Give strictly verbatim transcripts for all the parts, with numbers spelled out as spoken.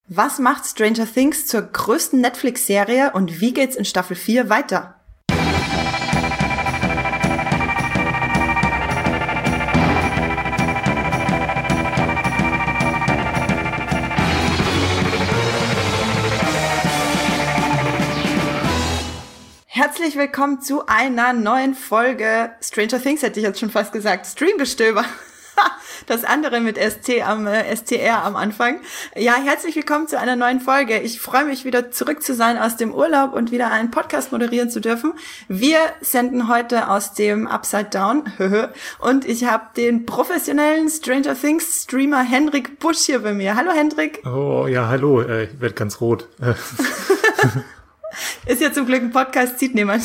Was macht Stranger Things zur größten Netflix-Serie und wie geht's in Staffel vier weiter? Herzlich willkommen zu einer neuen Folge Stranger Things, hätte ich jetzt schon fast gesagt, Streamgestöber. Das andere mit S T am äh, S T R am Anfang. Ja, herzlich willkommen zu einer neuen Folge. Ich freue mich, wieder zurück zu sein aus dem Urlaub und wieder einen Podcast moderieren zu dürfen. Wir senden heute aus dem Upside Down und ich habe den professionellen Stranger Things Streamer Hendrik Busch hier bei mir. Hallo Hendrik. Oh ja, hallo. Äh, ich werde ganz rot. Ist ja zum Glück ein Podcast, sieht niemand.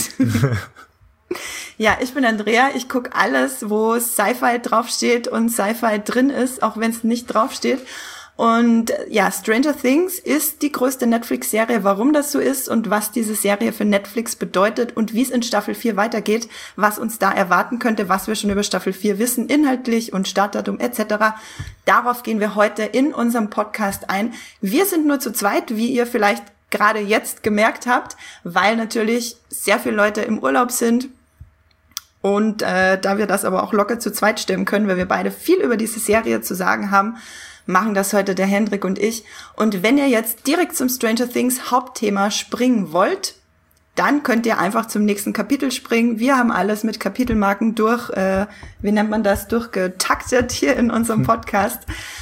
Ja, ich bin Andrea, ich gucke alles, wo Sci-Fi draufsteht und Sci-Fi drin ist, auch wenn es nicht draufsteht. Und ja, Stranger Things ist die größte Netflix-Serie. Warum das so ist und was diese Serie für Netflix bedeutet und wie es in Staffel vier weitergeht, was uns da erwarten könnte, was wir schon über Staffel vier wissen, inhaltlich und Startdatum et cetera. Darauf gehen wir heute in unserem Podcast ein. Wir sind nur zu zweit, wie ihr vielleicht gerade jetzt gemerkt habt, weil natürlich sehr viele Leute im Urlaub sind. Und äh, da wir das aber auch locker zu zweit stimmen können, weil wir beide viel über diese Serie zu sagen haben, machen das heute der Hendrik und ich. Und wenn ihr jetzt direkt zum Stranger Things Hauptthema springen wollt, dann könnt ihr einfach zum nächsten Kapitel springen. Wir haben alles mit Kapitelmarken durch, äh, wie nennt man das, durchgetaktet hier in unserem Podcast.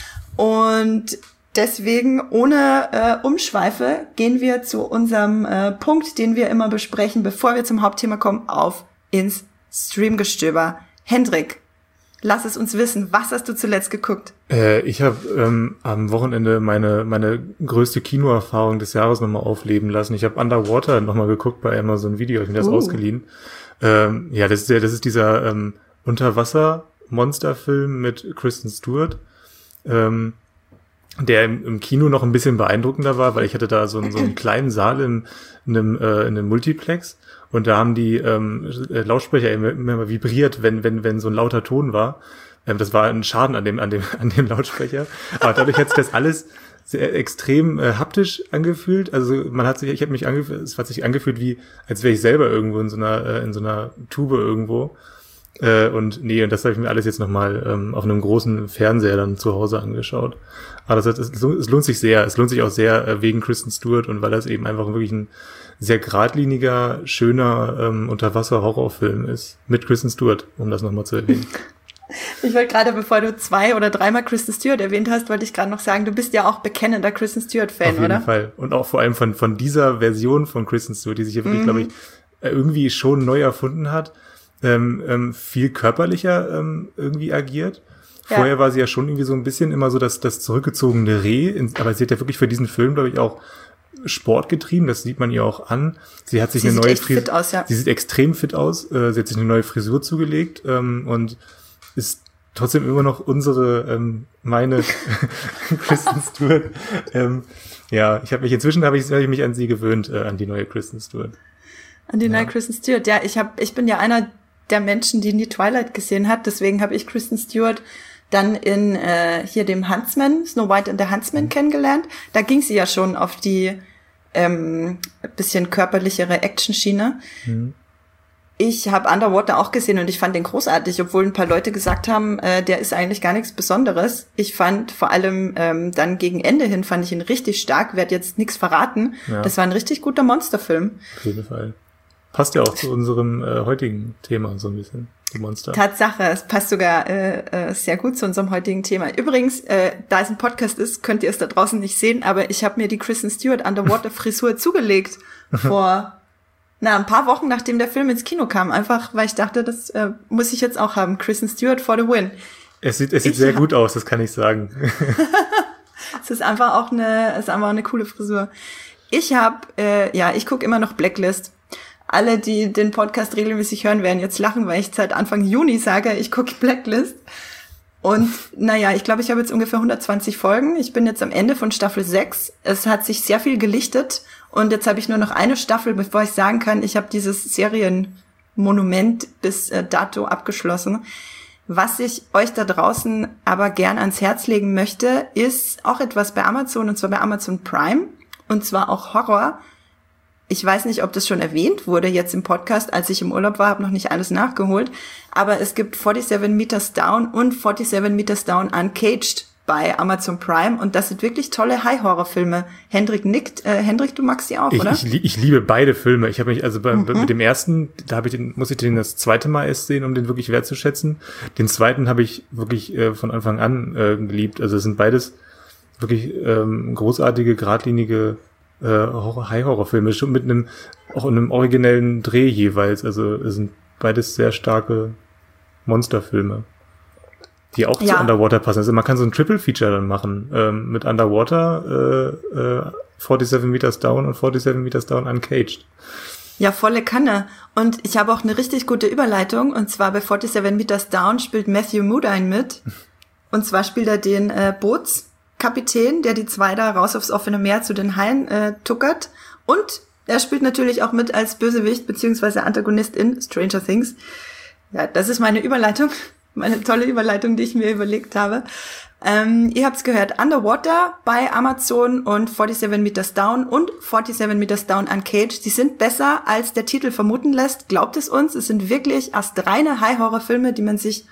Und deswegen, ohne äh, Umschweife, gehen wir zu unserem äh, Punkt, den wir immer besprechen, bevor wir zum Hauptthema kommen, auf ins Streamgestöber. Hendrik, lass es uns wissen. Was hast du zuletzt geguckt? Äh, ich habe ähm, am Wochenende meine meine größte Kinoerfahrung des Jahres nochmal aufleben lassen. Ich habe Underwater nochmal geguckt bei Amazon Video. Ich habe mir das uh. ausgeliehen. Ähm, ja, das ist ja, das ist dieser ähm, Unterwasser-Monsterfilm mit Kristen Stewart, ähm, der im, im Kino noch ein bisschen beeindruckender war, weil ich hatte da so einen, so einen kleinen Saal in, in einem äh, in einem Multiplex. Und da haben die ähm, Lautsprecher immer, immer vibriert, wenn wenn wenn so ein lauter Ton war. Ähm, das war ein Schaden an dem an dem an dem Lautsprecher. Aber dadurch hat sich das alles sehr extrem äh, haptisch angefühlt. Also man hat sich, ich habe mich angefühlt, es hat sich angefühlt wie, als wäre ich selber irgendwo in so einer äh, in so einer Tube irgendwo. Äh, und nee, und das habe ich mir alles jetzt nochmal ähm, auf einem großen Fernseher dann zu Hause angeschaut. Aber das, das, es lohnt sich sehr. Es lohnt sich auch sehr äh, wegen Kristen Stewart und weil das eben einfach wirklich ein sehr geradliniger, schöner ähm, Unterwasser-Horrorfilm ist. Mit Kristen Stewart, um das nochmal zu erwähnen. Ich wollte gerade, bevor du zwei oder dreimal Kristen Stewart erwähnt hast, wollte ich gerade noch sagen, du bist ja auch bekennender Kristen Stewart-Fan, oder? Auf jeden Fall. Und auch vor allem von von dieser Version von Kristen Stewart, die sich hier wirklich, mhm. glaube ich, irgendwie schon neu erfunden hat, ähm, ähm, viel körperlicher ähm, irgendwie agiert. Ja. Vorher war sie ja schon irgendwie so ein bisschen immer so das, das zurückgezogene Reh, aber sie hat ja wirklich für diesen Film, glaube ich, auch Sport getrieben, das sieht man ihr auch an. Sie hat sich sie eine sieht neue echt fit aus, ja. Sie sieht extrem fit aus. Äh, sie hat sich eine neue Frisur zugelegt ähm, und ist trotzdem immer noch unsere, ähm, meine Kristen Stewart. Ähm, ja, ich habe mich inzwischen habe ich, hab ich mich an sie gewöhnt, äh, an die neue Kristen Stewart. An die ja. neue Kristen Stewart. Ja, ich habe, ich bin ja einer der Menschen, die nie Twilight gesehen hat. Deswegen habe ich Kristen Stewart dann in äh, hier dem Huntsman, Snow White and the Huntsman mhm. kennengelernt. Da ging sie ja schon auf die ähm, bisschen körperlichere Action-Schiene. Mhm. Ich habe Underwater auch gesehen und ich fand den großartig, obwohl ein paar Leute gesagt haben, äh, der ist eigentlich gar nichts Besonderes. Ich fand vor allem ähm, dann gegen Ende hin, fand ich ihn richtig stark, werde jetzt nichts verraten. Ja. Das war ein richtig guter Monsterfilm. Auf jeden Fall. Passt ja auch zu unserem äh, heutigen Thema so ein bisschen. Monster. Tatsache, es passt sogar äh, äh, sehr gut zu unserem heutigen Thema. Übrigens, äh, da es ein Podcast ist, könnt ihr es da draußen nicht sehen, aber ich habe mir die Kristen Stewart Underwater-Frisur zugelegt vor na ein paar Wochen, nachdem der Film ins Kino kam. Einfach, weil ich dachte, das äh, muss ich jetzt auch haben. Kristen Stewart for the win. Es sieht, es sieht sehr gut aus, das kann ich sagen. Es ist einfach auch eine, es ist einfach eine coole Frisur. Ich habe, äh, ja, ich gucke immer noch Blacklist. Alle, die den Podcast regelmäßig hören, werden jetzt lachen, weil ich seit Anfang Juni sage, ich gucke Blacklist. Und naja, ich glaube, ich habe jetzt ungefähr hundertzwanzig Folgen. Ich bin jetzt am Ende von Staffel sechs. Es hat sich sehr viel gelichtet. Und jetzt habe ich nur noch eine Staffel, bevor ich sagen kann, ich habe dieses Serienmonument bis äh, dato abgeschlossen. Was ich euch da draußen aber gern ans Herz legen möchte, ist auch etwas bei Amazon, und zwar bei Amazon Prime, und zwar auch Horror. Ich weiß nicht, ob das schon erwähnt wurde jetzt im Podcast, als ich im Urlaub war, habe noch nicht alles nachgeholt, aber es gibt forty-seven Meters Down und forty-seven Meters Down Uncaged bei Amazon Prime, und das sind wirklich tolle High-Horror-Filme. Hendrik nickt. Äh, Hendrik, du magst die auch, ich, oder? Ich, ich liebe beide Filme. Ich habe mich also bei, mhm. mit dem ersten, da habe ich den, muss ich den das zweite Mal erst sehen, um den wirklich wertzuschätzen. Den zweiten habe ich wirklich äh, von Anfang an äh, geliebt. Also es sind beides wirklich ähm, großartige, geradlinige äh, High-Horror-Filme, schon mit einem auch einem originellen Dreh jeweils. Also es sind beides sehr starke Monsterfilme, die auch ja. zu Underwater passen. Also man kann so ein Triple-Feature dann machen, ähm, mit Underwater, äh, äh, forty-seven Meters Down und forty-seven Meters Down Uncaged. Ja, volle Kanne. Und ich habe auch eine richtig gute Überleitung, und zwar bei forty-seven Meters Down spielt Matthew Modine mit. Und zwar spielt er den äh, Bootskapitän, der die zwei da raus aufs offene Meer zu den Haien äh, tuckert. Und er spielt natürlich auch mit als Bösewicht beziehungsweise Antagonist in Stranger Things. Ja, das ist meine Überleitung. Meine tolle Überleitung, die ich mir überlegt habe. Ähm, ihr habt's gehört, Underwater bei Amazon und forty-seven Meters Down und forty-seven Meters Down Uncaged. Die sind besser, als der Titel vermuten lässt. Glaubt es uns, es sind wirklich astreine High-Horror-Filme, die man sich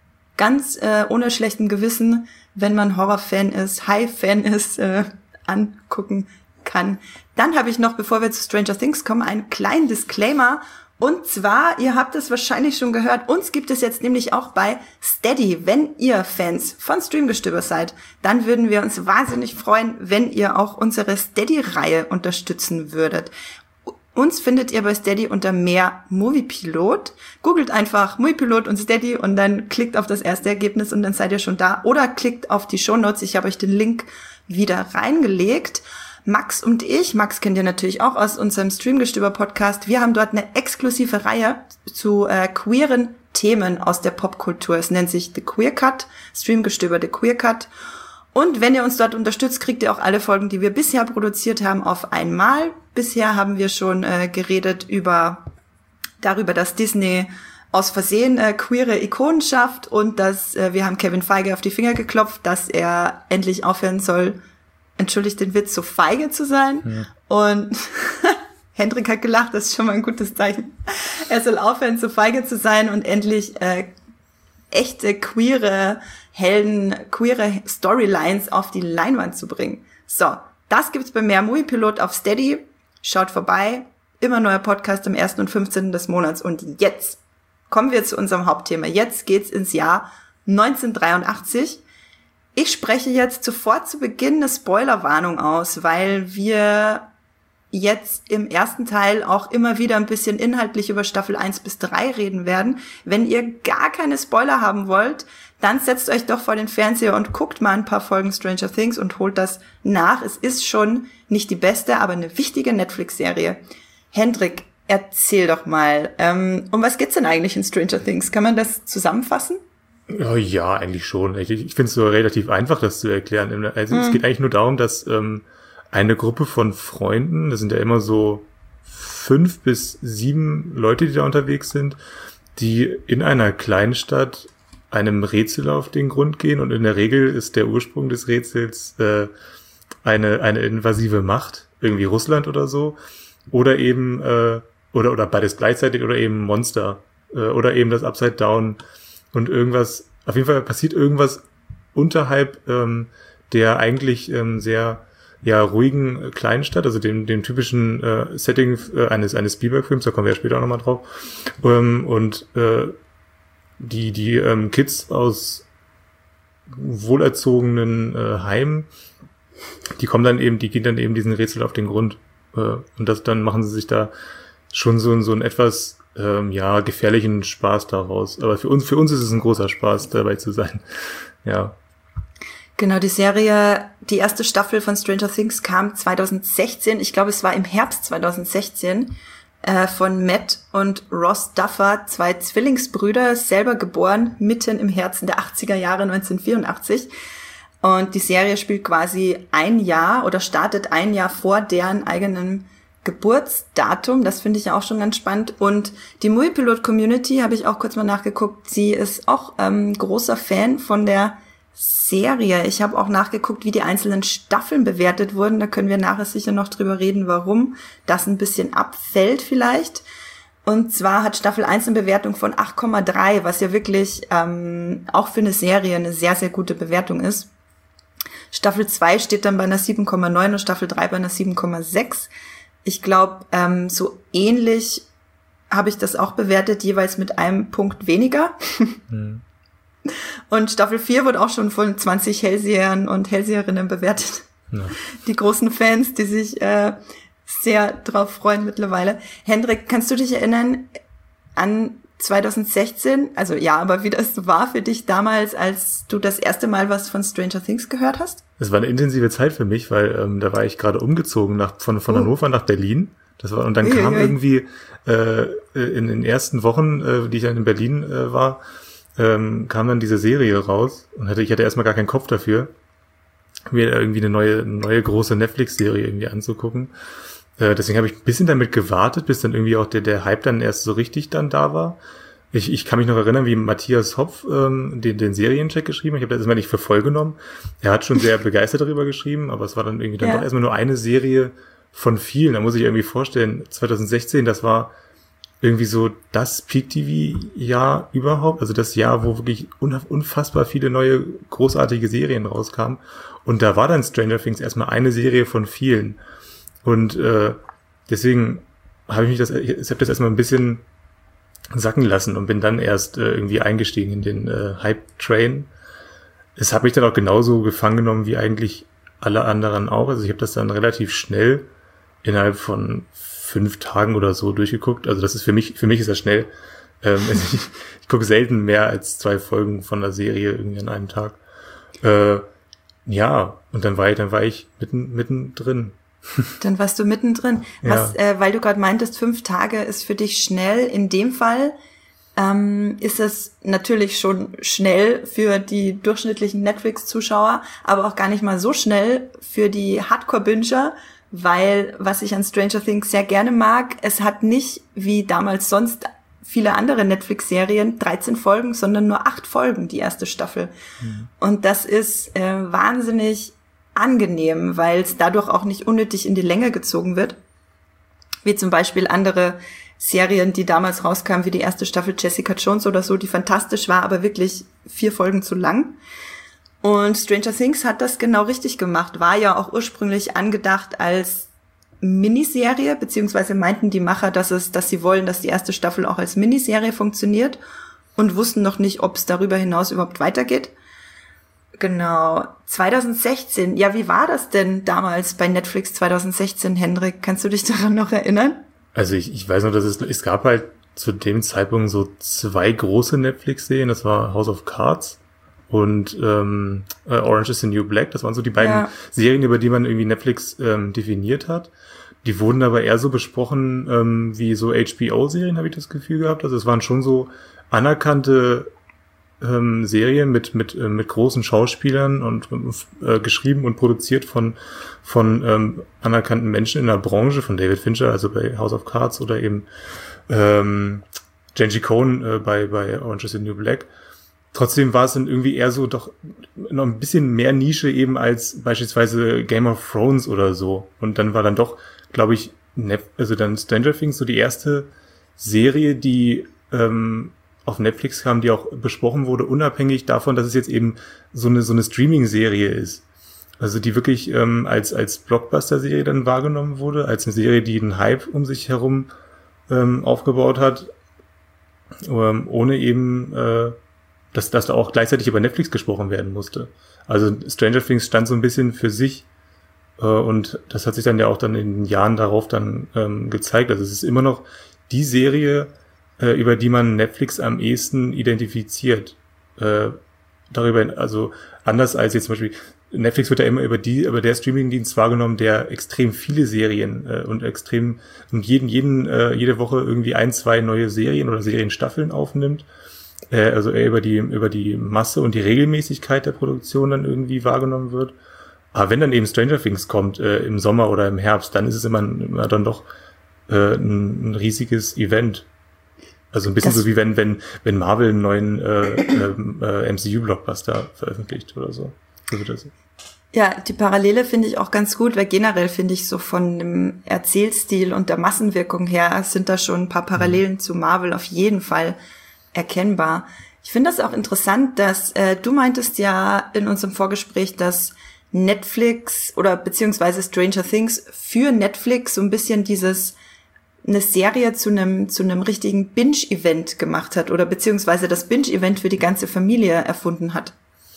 ganz äh, ohne schlechten Gewissen, wenn man Horror-Fan ist, High-Fan ist, äh, angucken kann. Dann habe ich noch, bevor wir zu Stranger Things kommen, einen kleinen Disclaimer. Und zwar, ihr habt es wahrscheinlich schon gehört, uns gibt es jetzt nämlich auch bei Steady. Wenn ihr Fans von Streamgestöber seid, dann würden wir uns wahnsinnig freuen, wenn ihr auch unsere Steady-Reihe unterstützen würdet. Uns findet ihr bei Steady unter mehr Moviepilot. Googelt einfach Moviepilot und Steady und dann klickt auf das erste Ergebnis und dann seid ihr schon da. Oder klickt auf die Shownotes, ich habe euch den Link wieder reingelegt. Max und ich, Max kennt ihr natürlich auch aus unserem Streamgestöber-Podcast, wir haben dort eine exklusive Reihe zu äh, queeren Themen aus der Popkultur. Es nennt sich The Queer Cut, Streamgestöber The Queer Cut. Und wenn ihr uns dort unterstützt, kriegt ihr auch alle Folgen, die wir bisher produziert haben, auf einmal. Bisher haben wir schon äh, geredet über darüber, dass Disney aus Versehen äh, queere Ikonen schafft und dass äh, wir haben Kevin Feige auf die Finger geklopft, dass er endlich aufhören soll, entschuldigt den Witz, so feige zu sein. Ja. Und Hendrik hat gelacht, das ist schon mal ein gutes Zeichen. Er soll aufhören, so feige zu sein und endlich äh, echte queere Helden, queere Storylines auf die Leinwand zu bringen. So, das gibt's bei mehr Moviepilot auf Steady. Schaut vorbei. Immer neuer Podcast am ersten und fünfzehnten des Monats. Und jetzt kommen wir zu unserem Hauptthema. Jetzt geht's ins Jahr neunzehnhundertdreiundachtzig. Ich spreche jetzt sofort zu Beginn eine Spoilerwarnung aus, weil wir jetzt im ersten Teil auch immer wieder ein bisschen inhaltlich über Staffel eins bis drei reden werden. Wenn ihr gar keine Spoiler haben wollt, dann setzt euch doch vor den Fernseher und guckt mal ein paar Folgen Stranger Things und holt das nach. Es ist schon nicht die beste, aber eine wichtige Netflix-Serie. Hendrik, erzähl doch mal, ähm, um was geht's denn eigentlich in Stranger Things? Kann man das zusammenfassen? Ja, ja, eigentlich schon. Ich, ich finde es so relativ einfach, das zu erklären. Also mhm. es geht eigentlich nur darum, dass ähm, eine Gruppe von Freunden, das sind ja immer so fünf bis sieben Leute, die da unterwegs sind, die in einer Kleinstadt einem Rätsel auf den Grund gehen, und in der Regel ist der Ursprung des Rätsels äh, eine eine invasive Macht, irgendwie Russland oder so, oder eben äh, oder oder beides gleichzeitig, oder eben Monster äh, oder eben das Upside Down. Und irgendwas, auf jeden Fall passiert irgendwas unterhalb ähm, der eigentlich ähm, sehr ja ruhigen äh, kleinen Stadt, also dem dem typischen äh, Setting äh, eines eines Spielberg-Films, da kommen wir ja später auch nochmal drauf. Ähm, und äh, die die ähm, Kids aus wohlerzogenen äh, Heimen, die kommen dann eben, die gehen dann eben diesen Rätsel auf den Grund. Äh, und das dann machen sie sich da schon so, so ein etwas Ähm, ja, gefährlichen Spaß daraus. Aber für uns, für uns ist es ein großer Spaß, dabei zu sein. Ja. Genau, die Serie, die erste Staffel von Stranger Things kam zwanzig sechzehn. Ich glaube, es war im Herbst zwanzig sechzehn, äh, von Matt und Ross Duffer, zwei Zwillingsbrüder, selber geboren, mitten im Herzen der achtziger Jahre, neunzehnhundertvierundachtzig. Und die Serie spielt quasi ein Jahr oder startet ein Jahr vor deren eigenem Geburtsdatum, das finde ich ja auch schon ganz spannend. Und die Moviepilot-Community, habe ich auch kurz mal nachgeguckt, sie ist auch ähm, großer Fan von der Serie. Ich habe auch nachgeguckt, wie die einzelnen Staffeln bewertet wurden. Da können wir nachher sicher noch drüber reden, warum das ein bisschen abfällt vielleicht. Und zwar hat Staffel eins eine Bewertung von acht Komma drei, was ja wirklich ähm, auch für eine Serie eine sehr, sehr gute Bewertung ist. Staffel zwei steht dann bei einer sieben Komma neun und Staffel drei bei einer sieben Komma sechs. Ich glaube, ähm, so ähnlich habe ich das auch bewertet, jeweils mit einem Punkt weniger. Mhm. Und Staffel vier wird auch schon von zwanzig Hellsehern und Hellseherinnen bewertet. Ja. Die großen Fans, die sich äh, sehr drauf freuen mittlerweile. Hendrik, kannst du dich erinnern an zwanzig sechzehn? Also ja, aber wie das war für dich damals, als du das erste Mal was von Stranger Things gehört hast? Es war eine intensive Zeit für mich, weil ähm, da war ich gerade umgezogen nach, von, von oh. Hannover nach Berlin. Das war, und dann kam Uiuiui. irgendwie äh, in den ersten Wochen, äh, die ich dann in Berlin äh, war, ähm, kam dann diese Serie raus und hatte, ich hatte erstmal gar keinen Kopf dafür, mir irgendwie eine neue, neue große Netflix-Serie irgendwie anzugucken. Äh, deswegen habe ich ein bisschen damit gewartet, bis dann irgendwie auch der, der Hype dann erst so richtig dann da war. Ich, ich kann mich noch erinnern, wie Matthias Hopf ähm, den, den Seriencheck geschrieben hat. Ich habe das erstmal nicht für voll genommen. Er hat schon sehr begeistert darüber geschrieben, aber es war dann irgendwie dann ja. doch erstmal nur eine Serie von vielen. Da muss ich irgendwie vorstellen, zwanzig sechzehn, das war irgendwie so das Peak-T V-Jahr überhaupt, also das Jahr, wo wirklich unfassbar viele neue, großartige Serien rauskamen. Und da war dann Stranger Things erstmal eine Serie von vielen. Und äh, deswegen habe ich mich das, ich habe das erstmal ein bisschen sacken lassen und bin dann erst äh, irgendwie eingestiegen in den äh, Hype-Train. Es hat mich dann auch genauso gefangen genommen wie eigentlich alle anderen auch. Also ich habe das dann relativ schnell innerhalb von fünf Tagen oder so durchgeguckt. Also das ist für mich, für mich ist das schnell. Ähm, also ich ich gucke selten mehr als zwei Folgen von der Serie irgendwie an einem Tag. Äh, ja, und dann war ich, dann war ich mitten, mitten drin. Dann warst du mittendrin. Was, ja. äh, weil du gerade meintest, fünf Tage ist für dich schnell. In dem Fall ähm, ist es natürlich schon schnell für die durchschnittlichen Netflix-Zuschauer, aber auch gar nicht mal so schnell für die Hardcore-Binger, weil, was ich an Stranger Things sehr gerne mag, es hat nicht, wie damals sonst viele andere Netflix-Serien, dreizehn Folgen, sondern nur acht Folgen, die erste Staffel. Mhm. Und das ist äh, wahnsinnig angenehm, weil es dadurch auch nicht unnötig in die Länge gezogen wird. Wie zum Beispiel andere Serien, die damals rauskamen, wie die erste Staffel Jessica Jones oder so, die fantastisch war, aber wirklich vier Folgen zu lang. Und Stranger Things hat das genau richtig gemacht, war ja auch ursprünglich angedacht als Miniserie, beziehungsweise meinten die Macher, dass es, dass sie wollen, dass die erste Staffel auch als Miniserie funktioniert und wussten noch nicht, ob es darüber hinaus überhaupt weitergeht. Genau. zwanzig sechzehn, ja, wie war das denn damals bei Netflix zwanzig sechzehn, Hendrik? Kannst du dich daran noch erinnern? Also ich, ich weiß noch, dass es, es gab halt zu dem Zeitpunkt so zwei große Netflix-Serien, das war House of Cards und ähm, äh, Orange is the New Black. Das waren so die beiden ja. Serien, über die man irgendwie Netflix ähm, definiert hat. Die wurden aber eher so besprochen ähm, wie so H B O-Serien, habe ich das Gefühl gehabt. Also es waren schon so anerkannte ähm, Serien mit mit äh, mit großen Schauspielern und äh, geschrieben und produziert von von ähm, anerkannten Menschen in der Branche, von David Fincher, also bei House of Cards, oder eben ähm, Jenji Cohn äh, bei bei Orange is the New Black. Trotzdem war es dann irgendwie eher so doch noch ein bisschen mehr Nische eben als beispielsweise Game of Thrones oder so. Und dann war dann doch, glaube ich, Nef- also dann Stranger Things so die erste Serie, die ähm, auf Netflix kam, die auch besprochen wurde, unabhängig davon, dass es jetzt eben so eine so eine Streaming-Serie ist. Also die wirklich ähm, als als Blockbuster-Serie dann wahrgenommen wurde, als eine Serie, die einen Hype um sich herum ähm, aufgebaut hat, ähm, ohne eben äh, dass, dass da auch gleichzeitig über Netflix gesprochen werden musste. Also Stranger Things stand so ein bisschen für sich äh, und das hat sich dann ja auch dann in den Jahren darauf dann ähm, gezeigt. Also es ist immer noch die Serie, äh, über die man Netflix am ehesten identifiziert. Äh, darüber, also anders als jetzt zum Beispiel, Netflix wird ja immer über die, über der Streamingdienst wahrgenommen, der extrem viele Serien äh, und extrem und jeden, jeden, äh, jede Woche irgendwie ein, zwei neue Serien oder Serienstaffeln aufnimmt. Also eher über die über die Masse und die Regelmäßigkeit der Produktion dann irgendwie wahrgenommen wird. Aber wenn dann eben Stranger Things kommt, äh, im Sommer oder im Herbst, dann ist es immer, immer dann doch äh, ein, ein riesiges Event. Also ein bisschen das so wie wenn, wenn, wenn Marvel einen neuen äh, äh, M C U-Blockbuster veröffentlicht oder so. So wird das. Ja, die Parallele finde ich auch ganz gut, weil generell finde ich so von dem Erzählstil und der Massenwirkung her sind da schon ein paar Parallelen mhm. zu Marvel auf jeden Fall erkennbar. Ich finde das auch interessant, dass äh, du meintest ja in unserem Vorgespräch, dass Netflix oder beziehungsweise Stranger Things für Netflix so ein bisschen dieses eine Serie zu einem zu einem richtigen Binge-Event gemacht hat oder beziehungsweise das Binge-Event für die ganze Familie erfunden hat.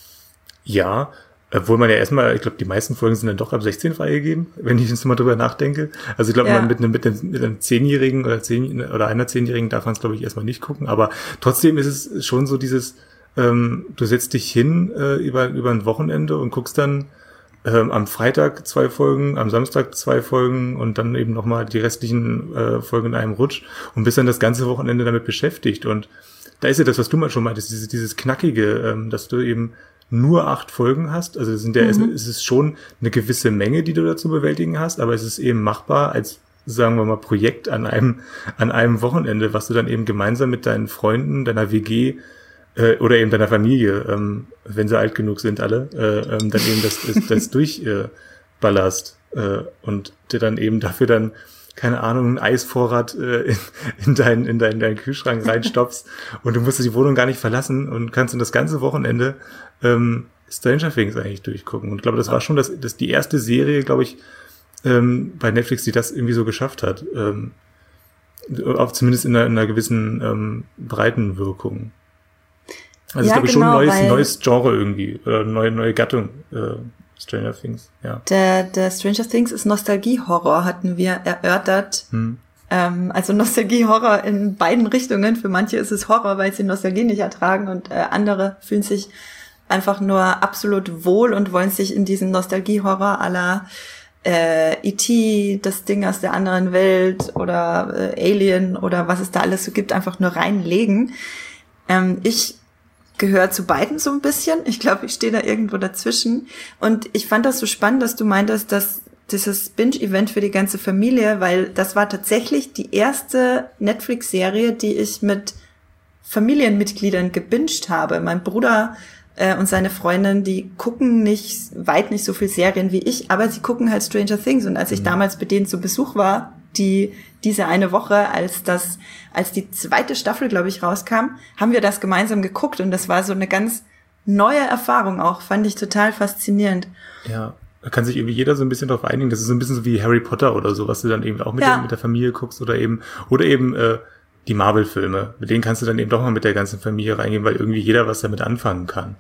Ja, obwohl man ja erstmal, ich glaube, die meisten Folgen sind dann doch ab sechzehn freigegeben, wenn ich jetzt mal drüber nachdenke. Also ich glaube, ja. mit einem, mit einem, mit einem Zehnjährigen oder zehn oder einer Zehnjährigen darf man es, glaube ich, erstmal nicht gucken. Aber trotzdem ist es schon so dieses, ähm, du setzt dich hin äh, über über ein Wochenende und guckst dann ähm, am Freitag zwei Folgen, am Samstag zwei Folgen und dann eben nochmal die restlichen äh, Folgen in einem Rutsch und bist dann das ganze Wochenende damit beschäftigt. Und da ist ja das, was du mal schon meintest, dieses, dieses Knackige, ähm, dass du eben nur acht Folgen hast, also es sind ja, mhm. es ist schon eine gewisse Menge, die du da zu bewältigen hast, aber es ist eben machbar als, sagen wir mal, Projekt an einem, an einem Wochenende, was du dann eben gemeinsam mit deinen Freunden, deiner W G, äh, oder eben deiner Familie, ähm, wenn sie alt genug sind alle, äh, ähm, dann eben das, das, das durchballerst, äh, äh, und dir dann eben dafür dann, keine Ahnung, einen Eisvorrat äh, in, in, deinen, in, deinen, in deinen Kühlschrank reinstopfst und du musst die Wohnung gar nicht verlassen und kannst dann das ganze Wochenende ähm, Stranger Things eigentlich durchgucken. Und ich glaube, das war schon das, das die erste Serie, glaube ich, ähm, bei Netflix, die das irgendwie so geschafft hat. Ähm, auch zumindest in einer, in einer gewissen ähm, Breitenwirkung. Also ja, ist, glaube ich, genau, schon ein neues, neues Genre irgendwie, oder eine neue, neue Gattung, äh, Stranger Things, ja. Der, der Stranger Things ist Nostalgie-Horror, hatten wir erörtert. Hm. Ähm, also Nostalgie-Horror in beiden Richtungen. Für manche ist es Horror, weil sie Nostalgie nicht ertragen und äh, andere fühlen sich einfach nur absolut wohl und wollen sich in diesen Nostalgie-Horror à la äh, E T, das Ding aus der anderen Welt oder äh, Alien oder was es da alles so gibt, einfach nur reinlegen. Ähm, ich gehört zu beiden so ein bisschen. Ich glaube, ich stehe da irgendwo dazwischen. Und ich fand das so spannend, dass du meintest, dass dieses Binge-Event für die ganze Familie, weil das war tatsächlich die erste Netflix-Serie, die ich mit Familienmitgliedern gebinged habe. Mein Bruder äh, und seine Freundin, die gucken nicht, weit nicht so viel Serien wie ich, aber sie gucken halt Stranger Things. Und als ich mhm. damals bei denen zu Besuch war, die diese eine Woche, als das, als die zweite Staffel, glaube ich, rauskam, haben wir das gemeinsam geguckt und das war so eine ganz neue Erfahrung auch, fand ich total faszinierend. Ja, da kann sich irgendwie jeder so ein bisschen drauf einigen, das ist so ein bisschen so wie Harry Potter oder so, was du dann eben auch mit, ja. der, mit der Familie guckst oder eben, oder eben äh, die Marvel-Filme, mit denen kannst du dann eben doch mal mit der ganzen Familie reingehen, weil irgendwie jeder was damit anfangen kann.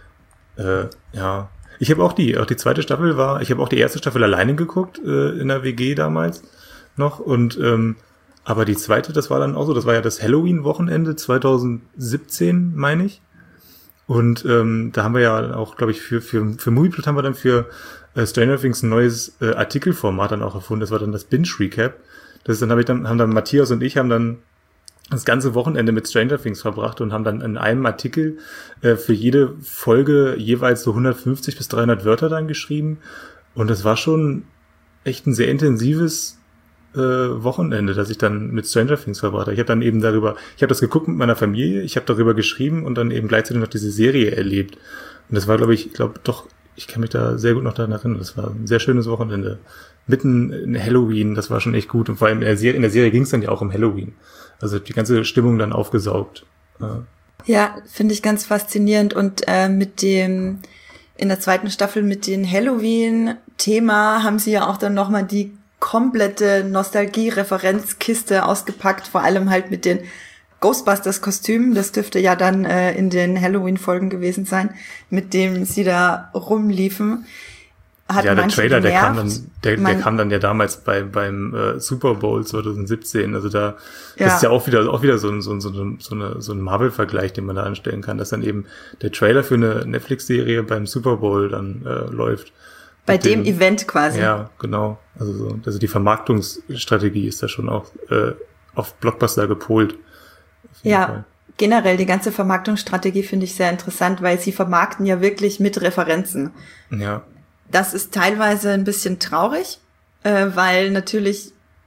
Äh, ja, ich habe auch die, auch die zweite Staffel war, ich habe auch die erste Staffel alleine geguckt, äh, in der W G damals noch und ähm, aber die zweite, das war dann auch so, das war ja das Halloween-Wochenende zwanzig siebzehn, meine ich. Und ähm, da haben wir ja auch, glaube ich, für für für Movieplot haben wir dann für äh, Stranger Things ein neues äh, Artikelformat dann auch erfunden. Das war dann das Binge Recap. Das ist dann habe ich dann haben dann Matthias und ich haben dann das ganze Wochenende mit Stranger Things verbracht und haben dann in einem Artikel äh, für jede Folge jeweils so hundertfünfzig bis dreihundert Wörter dann geschrieben. Und das war schon echt ein sehr intensives äh, Wochenende, das ich dann mit Stranger Things verbracht habe. Ich habe dann eben darüber, ich habe das geguckt mit meiner Familie, ich habe darüber geschrieben und dann eben gleichzeitig noch diese Serie erlebt. Und das war, glaube ich, ich glaube doch, ich kann mich da sehr gut noch daran erinnern. Das war ein sehr schönes Wochenende. Mitten in Halloween, das war schon echt gut. Und vor allem in der Serie, in der Serie ging es dann ja auch um Halloween. Also die ganze Stimmung dann aufgesaugt. Ja, ja, finde ich ganz faszinierend. Und äh, mit dem, in der zweiten Staffel mit dem Halloween-Thema haben sie ja auch dann nochmal die komplette Nostalgie-Referenzkiste ausgepackt, vor allem halt mit den Ghostbusters-Kostümen. Das dürfte ja dann äh, in den Halloween-Folgen gewesen sein, mit dem sie da rumliefen. Hat ja, der Trailer, der kam dann, der, der kam dann ja damals bei, beim äh, Super Bowl zwanzig siebzehn. Also da, ja. Das ist ja auch wieder, auch wieder so ein, so ein, so ein, so eine, so ein Marvel-Vergleich, den man da anstellen kann, dass dann eben der Trailer für eine Netflix-Serie beim Super Bowl dann äh, läuft. Bei dem, dem Event quasi. Ja, genau. Also so, also die Vermarktungsstrategie ist da schon auch äh, auf Blockbuster gepolt. Ja, Fall. Generell die ganze Vermarktungsstrategie finde ich sehr interessant, weil sie vermarkten ja wirklich mit Referenzen. Ja. das ist teilweise ein bisschen traurig, äh, weil natürlich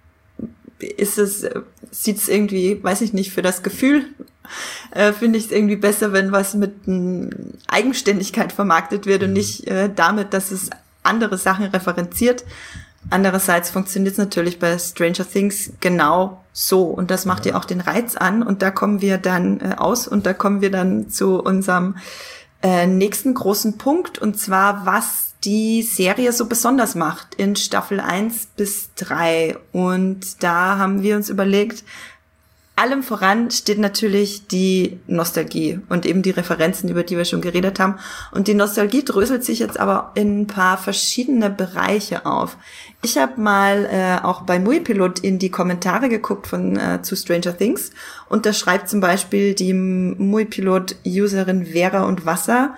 ist es, sieht es irgendwie, weiß ich nicht, für das Gefühl, äh, finde ich es irgendwie besser, wenn was mit m, Eigenständigkeit vermarktet wird und nicht äh, damit, dass es andere Sachen referenziert. Andererseits funktioniert es natürlich bei Stranger Things genau so und das macht ja, ja auch den Reiz an und da kommen wir dann äh, aus und da kommen wir dann zu unserem äh, nächsten großen Punkt und zwar, was die Serie so besonders macht in Staffel eins bis drei. Und da haben wir uns überlegt, allem voran steht natürlich die Nostalgie und eben die Referenzen, über die wir schon geredet haben. Und die Nostalgie dröselt sich jetzt aber in ein paar verschiedene Bereiche auf. Ich habe mal äh, auch bei Muipilot in die Kommentare geguckt von äh, zu Stranger Things und da schreibt zum Beispiel die Muipilot-Userin Vera und Wasser: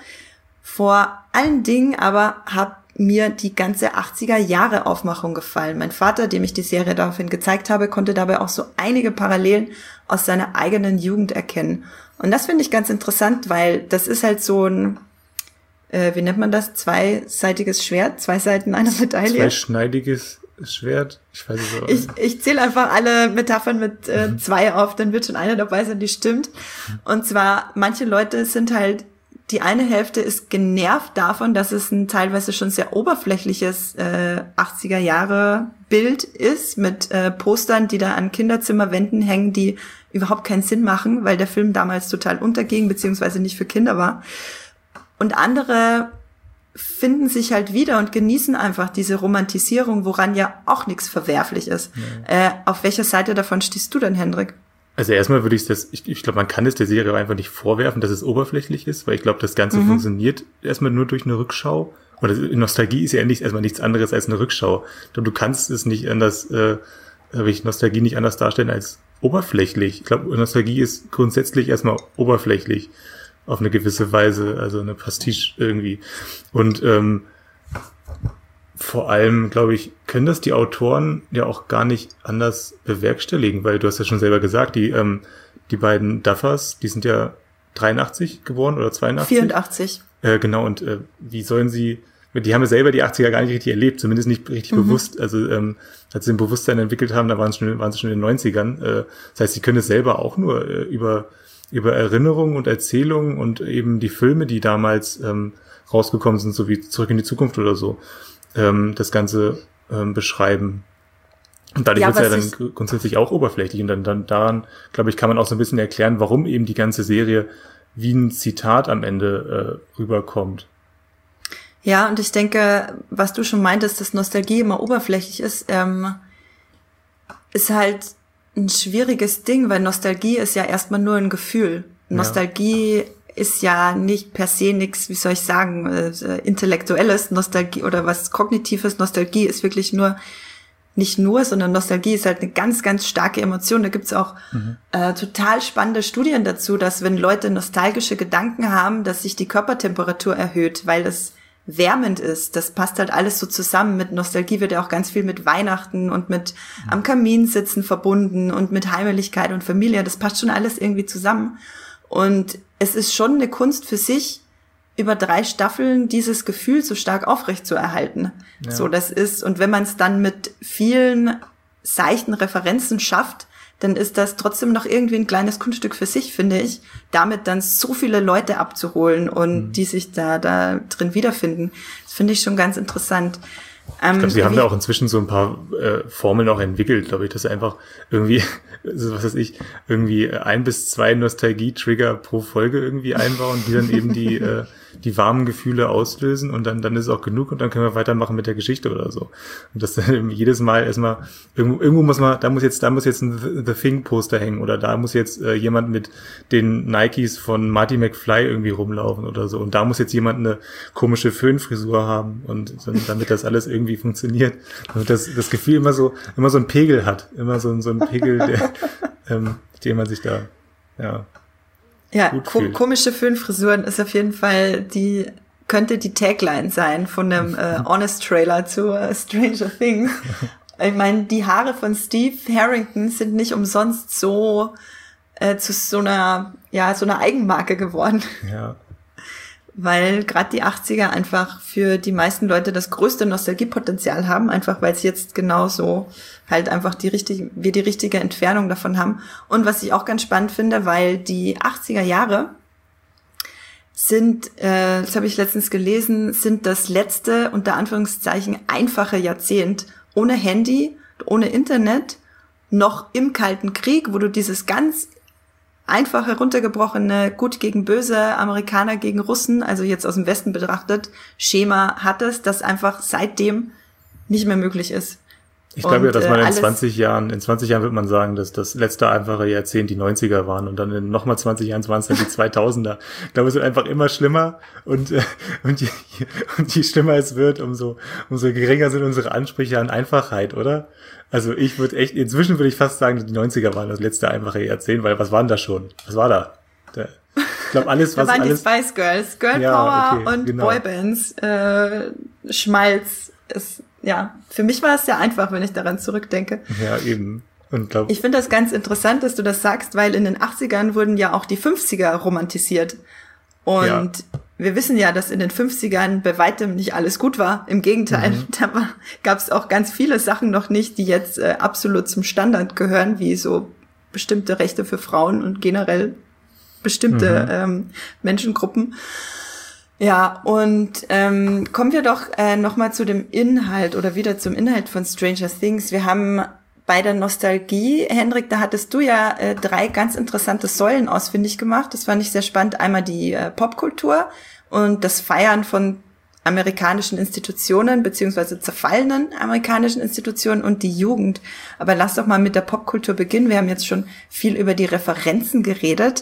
Vor allen Dingen aber hat mir die ganze achtziger-Jahre-Aufmachung gefallen. Mein Vater, dem ich die Serie daraufhin gezeigt habe, konnte dabei auch so einige Parallelen aus seiner eigenen Jugend erkennen. Und das finde ich ganz interessant, weil das ist halt so ein, äh, wie nennt man das, zweiseitiges Schwert, zwei Seiten einer Medaille. Zweischneidiges Schwert, ich weiß es auch. Ich, ich zähle einfach alle Metaphern mit äh, mhm. zwei auf, dann wird schon eine dabei sein, die stimmt. Und zwar, manche Leute sind halt, die eine Hälfte ist genervt davon, dass es ein teilweise schon sehr oberflächliches äh, achtziger-Jahre-Bild ist mit äh, Postern, die da an Kinderzimmerwänden hängen, die überhaupt keinen Sinn machen, weil der Film damals total unterging, beziehungsweise nicht für Kinder war. Und andere finden sich halt wieder und genießen einfach diese Romantisierung, woran ja auch nichts verwerflich ist. Ja. Äh, auf welcher Seite davon stehst du denn, Hendrik? Also erstmal würde ich das, ich, ich glaube, man kann es der Serie einfach nicht vorwerfen, dass es oberflächlich ist, weil ich glaube, das Ganze mhm. funktioniert erstmal nur durch eine Rückschau. Oder Nostalgie ist ja nicht erstmal nichts anderes als eine Rückschau. Ich glaube, du kannst es nicht anders, äh, habe ich Nostalgie nicht anders darstellen als oberflächlich. Ich glaube, Nostalgie ist grundsätzlich erstmal oberflächlich auf eine gewisse Weise, also eine Pastiche irgendwie. Und ähm, vor allem, glaube ich, können das die Autoren ja auch gar nicht anders bewerkstelligen, weil du hast ja schon selber gesagt, die ähm, die beiden Duffers, die sind ja dreiundachtzig geboren oder zweiundachtzig? vierundachtzig. Äh, genau, und äh, wie sollen sie, die haben ja selber die achtziger gar nicht richtig erlebt, zumindest nicht richtig mhm. bewusst. Also ähm, als sie ein Bewusstsein entwickelt haben, da waren sie schon, waren sie schon in den neunzigern. Äh, das heißt, sie können es selber auch nur äh, über über Erinnerungen und Erzählungen und eben die Filme, die damals ähm, rausgekommen sind, so wie Zurück in die Zukunft oder so, ähm, das Ganze ähm, beschreiben. Und dadurch ja, wird es ja dann grundsätzlich auch oberflächlich. Und dann, dann daran, glaube ich, kann man auch so ein bisschen erklären, warum eben die ganze Serie wie ein Zitat am Ende äh, rüberkommt. Ja, und ich denke, was du schon meintest, dass Nostalgie immer oberflächlich ist, ähm, ist halt ein schwieriges Ding, weil Nostalgie ist ja erstmal nur ein Gefühl. Nostalgie ja. ist ja nicht per se nichts, wie soll ich sagen, äh, intellektuelles Nostalgie oder was Kognitives. Nostalgie ist wirklich nur, nicht nur, sondern Nostalgie ist halt eine ganz, ganz starke Emotion. Da gibt's auch mhm. äh, total spannende Studien dazu, dass wenn Leute nostalgische Gedanken haben, dass sich die Körpertemperatur erhöht, weil das wärmend ist. Das passt halt alles so zusammen. Mit Nostalgie wird ja auch ganz viel mit Weihnachten und mit mhm. am Kamin sitzen verbunden und mit Heimeligkeit und Familie. Das passt schon alles irgendwie zusammen. Und es ist schon eine Kunst für sich, über drei Staffeln dieses Gefühl so stark aufrecht zu erhalten. Ja. So, das ist, und wenn man es dann mit vielen seichten Referenzen schafft, dann ist das trotzdem noch irgendwie ein kleines Kunststück für sich, finde ich, damit dann so viele Leute abzuholen und mhm. die sich da, da drin wiederfinden. Das finde ich schon ganz interessant. Ähm, ich glaube, sie haben da auch inzwischen so ein paar äh, Formeln auch entwickelt, glaube ich, dass sie einfach irgendwie, also was weiß ich, irgendwie ein bis zwei Nostalgie-Trigger pro Folge irgendwie einbauen, die dann eben die äh, die warmen Gefühle auslösen und dann dann ist es auch genug und dann können wir weitermachen mit der Geschichte oder so. Und das dann jedes Mal erstmal, irgendwo, irgendwo muss man, da muss jetzt, da muss jetzt ein The Thing-Poster hängen oder da muss jetzt äh, jemand mit den Nikes von Marty McFly irgendwie rumlaufen oder so und da muss jetzt jemand eine komische Föhnfrisur haben und dann, damit das alles irgendwie funktioniert. Und das, das Gefühl immer so, immer so ein Pegel hat, immer so, so ein Pegel, der, ähm, den man sich da, ja, Ja, ko- komische Föhnfrisuren ist auf jeden Fall die, könnte die Tagline sein von dem äh, Honest-Trailer zu äh, Stranger Things. Ich meine, die Haare von Steve Harrington sind nicht umsonst so äh, zu so einer, ja, so einer Eigenmarke geworden. Ja. weil gerade die achtziger einfach für die meisten Leute das größte Nostalgiepotenzial haben, einfach weil es jetzt genauso halt einfach die richtige, wir die richtige Entfernung davon haben. Und was ich auch ganz spannend finde, weil die achtziger Jahre sind, äh, das habe ich letztens gelesen, sind das letzte, unter Anführungszeichen, einfache Jahrzehnt ohne Handy, ohne Internet, noch im Kalten Krieg, wo du dieses ganz einfache, runtergebrochene Gut gegen Böse, Amerikaner gegen Russen, also jetzt aus dem Westen betrachtet, Schema hattest, das einfach seitdem nicht mehr möglich ist. Ich glaube ja, dass man in zwanzig Jahren, in zwanzig Jahren wird man sagen, dass das letzte einfache Jahrzehnt die neunziger waren und dann in nochmal zwanzig Jahren waren es dann die zweitausender. Ich glaube, es wird einfach immer schlimmer und, äh, und, je, und je schlimmer es wird, umso, umso geringer sind unsere Ansprüche an Einfachheit, oder? Also ich würde echt, inzwischen würde ich fast sagen, die neunziger waren das letzte einfache Jahrzehnt, weil was waren da schon? Was war da? da ich glaube, alles, was da waren alles... die Spice Girls, Girl ja, Power okay, und genau. Boybands, äh, Schmalz ist... Ja, für mich war es sehr einfach, wenn ich daran zurückdenke. Ja, eben. Und glaub, ich finde das ganz interessant, dass du das sagst, weil in den achtzigern wurden ja auch die fünfziger romantisiert. Und ja. wir wissen ja, dass in den fünfzigern bei weitem nicht alles gut war. Im Gegenteil, mhm. da gab es auch ganz viele Sachen noch nicht, die jetzt äh, absolut zum Standard gehören, wie so bestimmte Rechte für Frauen und generell bestimmte mhm. ähm, Menschengruppen. Ja, und ähm, kommen wir doch äh, nochmal zu dem Inhalt oder wieder zum Inhalt von Stranger Things. Wir haben bei der Nostalgie, Hendrik, da hattest du ja äh, drei ganz interessante Säulen ausfindig gemacht. Das fand ich sehr spannend. Einmal die äh, Popkultur und das Feiern von amerikanischen Institutionen beziehungsweise zerfallenen amerikanischen Institutionen und die Jugend. Aber lass doch mal mit der Popkultur beginnen. Wir haben jetzt schon viel über die Referenzen geredet.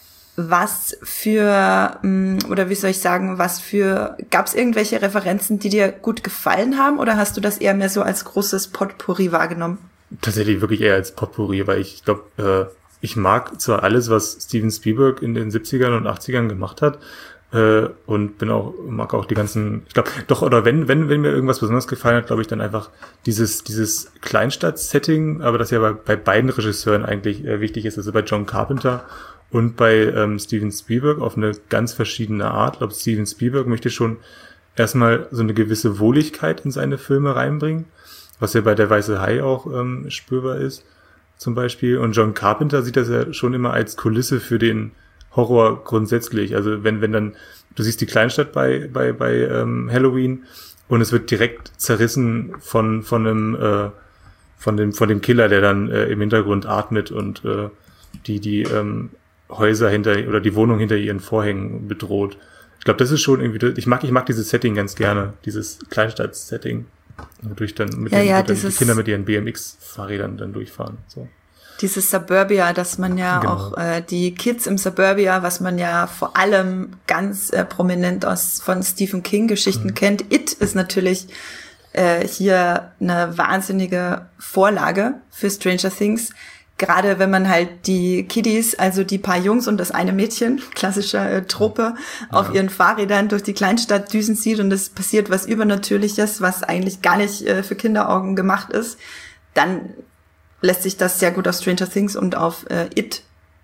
Was für, oder wie soll ich sagen, was für, gab es irgendwelche Referenzen, die dir gut gefallen haben oder hast du das eher mehr so als großes Potpourri wahrgenommen? Tatsächlich wirklich eher als Potpourri, weil ich glaube, äh, ich mag zwar alles, was Steven Spielberg in den siebzigern und achtzigern gemacht hat, äh, und bin auch, mag auch die ganzen, ich glaube, doch, oder wenn, wenn, wenn mir irgendwas besonders gefallen hat, glaube ich dann einfach dieses, dieses Kleinstadt-Setting, aber das ja bei, bei beiden Regisseuren eigentlich äh, wichtig ist, also bei John Carpenter und bei ähm, Steven Spielberg auf eine ganz verschiedene Art. Ich glaube, Steven Spielberg möchte schon erstmal so eine gewisse Wohligkeit in seine Filme reinbringen, was ja bei Der Weiße Hai auch ähm, spürbar ist, zum Beispiel. Und John Carpenter sieht das ja schon immer als Kulisse für den Horror grundsätzlich. Also wenn wenn dann, du siehst die Kleinstadt bei bei bei ähm, Halloween und es wird direkt zerrissen von von einem äh, von dem von dem Killer, der dann äh, im Hintergrund atmet und äh, die die ähm, Häuser hinter oder die Wohnung hinter ihren Vorhängen bedroht. Ich glaube, das ist schon irgendwie, ich mag, ich mag dieses Setting ganz gerne, dieses Kleinstadt-Setting, wodurch dann mit ja, den, ja, mit den die Kinder mit ihren B M X-Fahrrädern dann durchfahren. So. Dieses Suburbia, dass man ja genau. auch äh, die Kids im Suburbia, was man ja vor allem ganz äh, prominent aus von Stephen King Geschichten mhm. kennt. It ist natürlich äh, hier eine wahnsinnige Vorlage für Stranger Things. Gerade wenn man halt die Kiddies, also die paar Jungs und das eine Mädchen, klassische äh, Trope, ja. auf ihren Fahrrädern durch die Kleinstadt düsen sieht und es passiert was Übernatürliches, was eigentlich gar nicht äh, für Kinderaugen gemacht ist, dann lässt sich das sehr gut auf Stranger Things und auf äh, It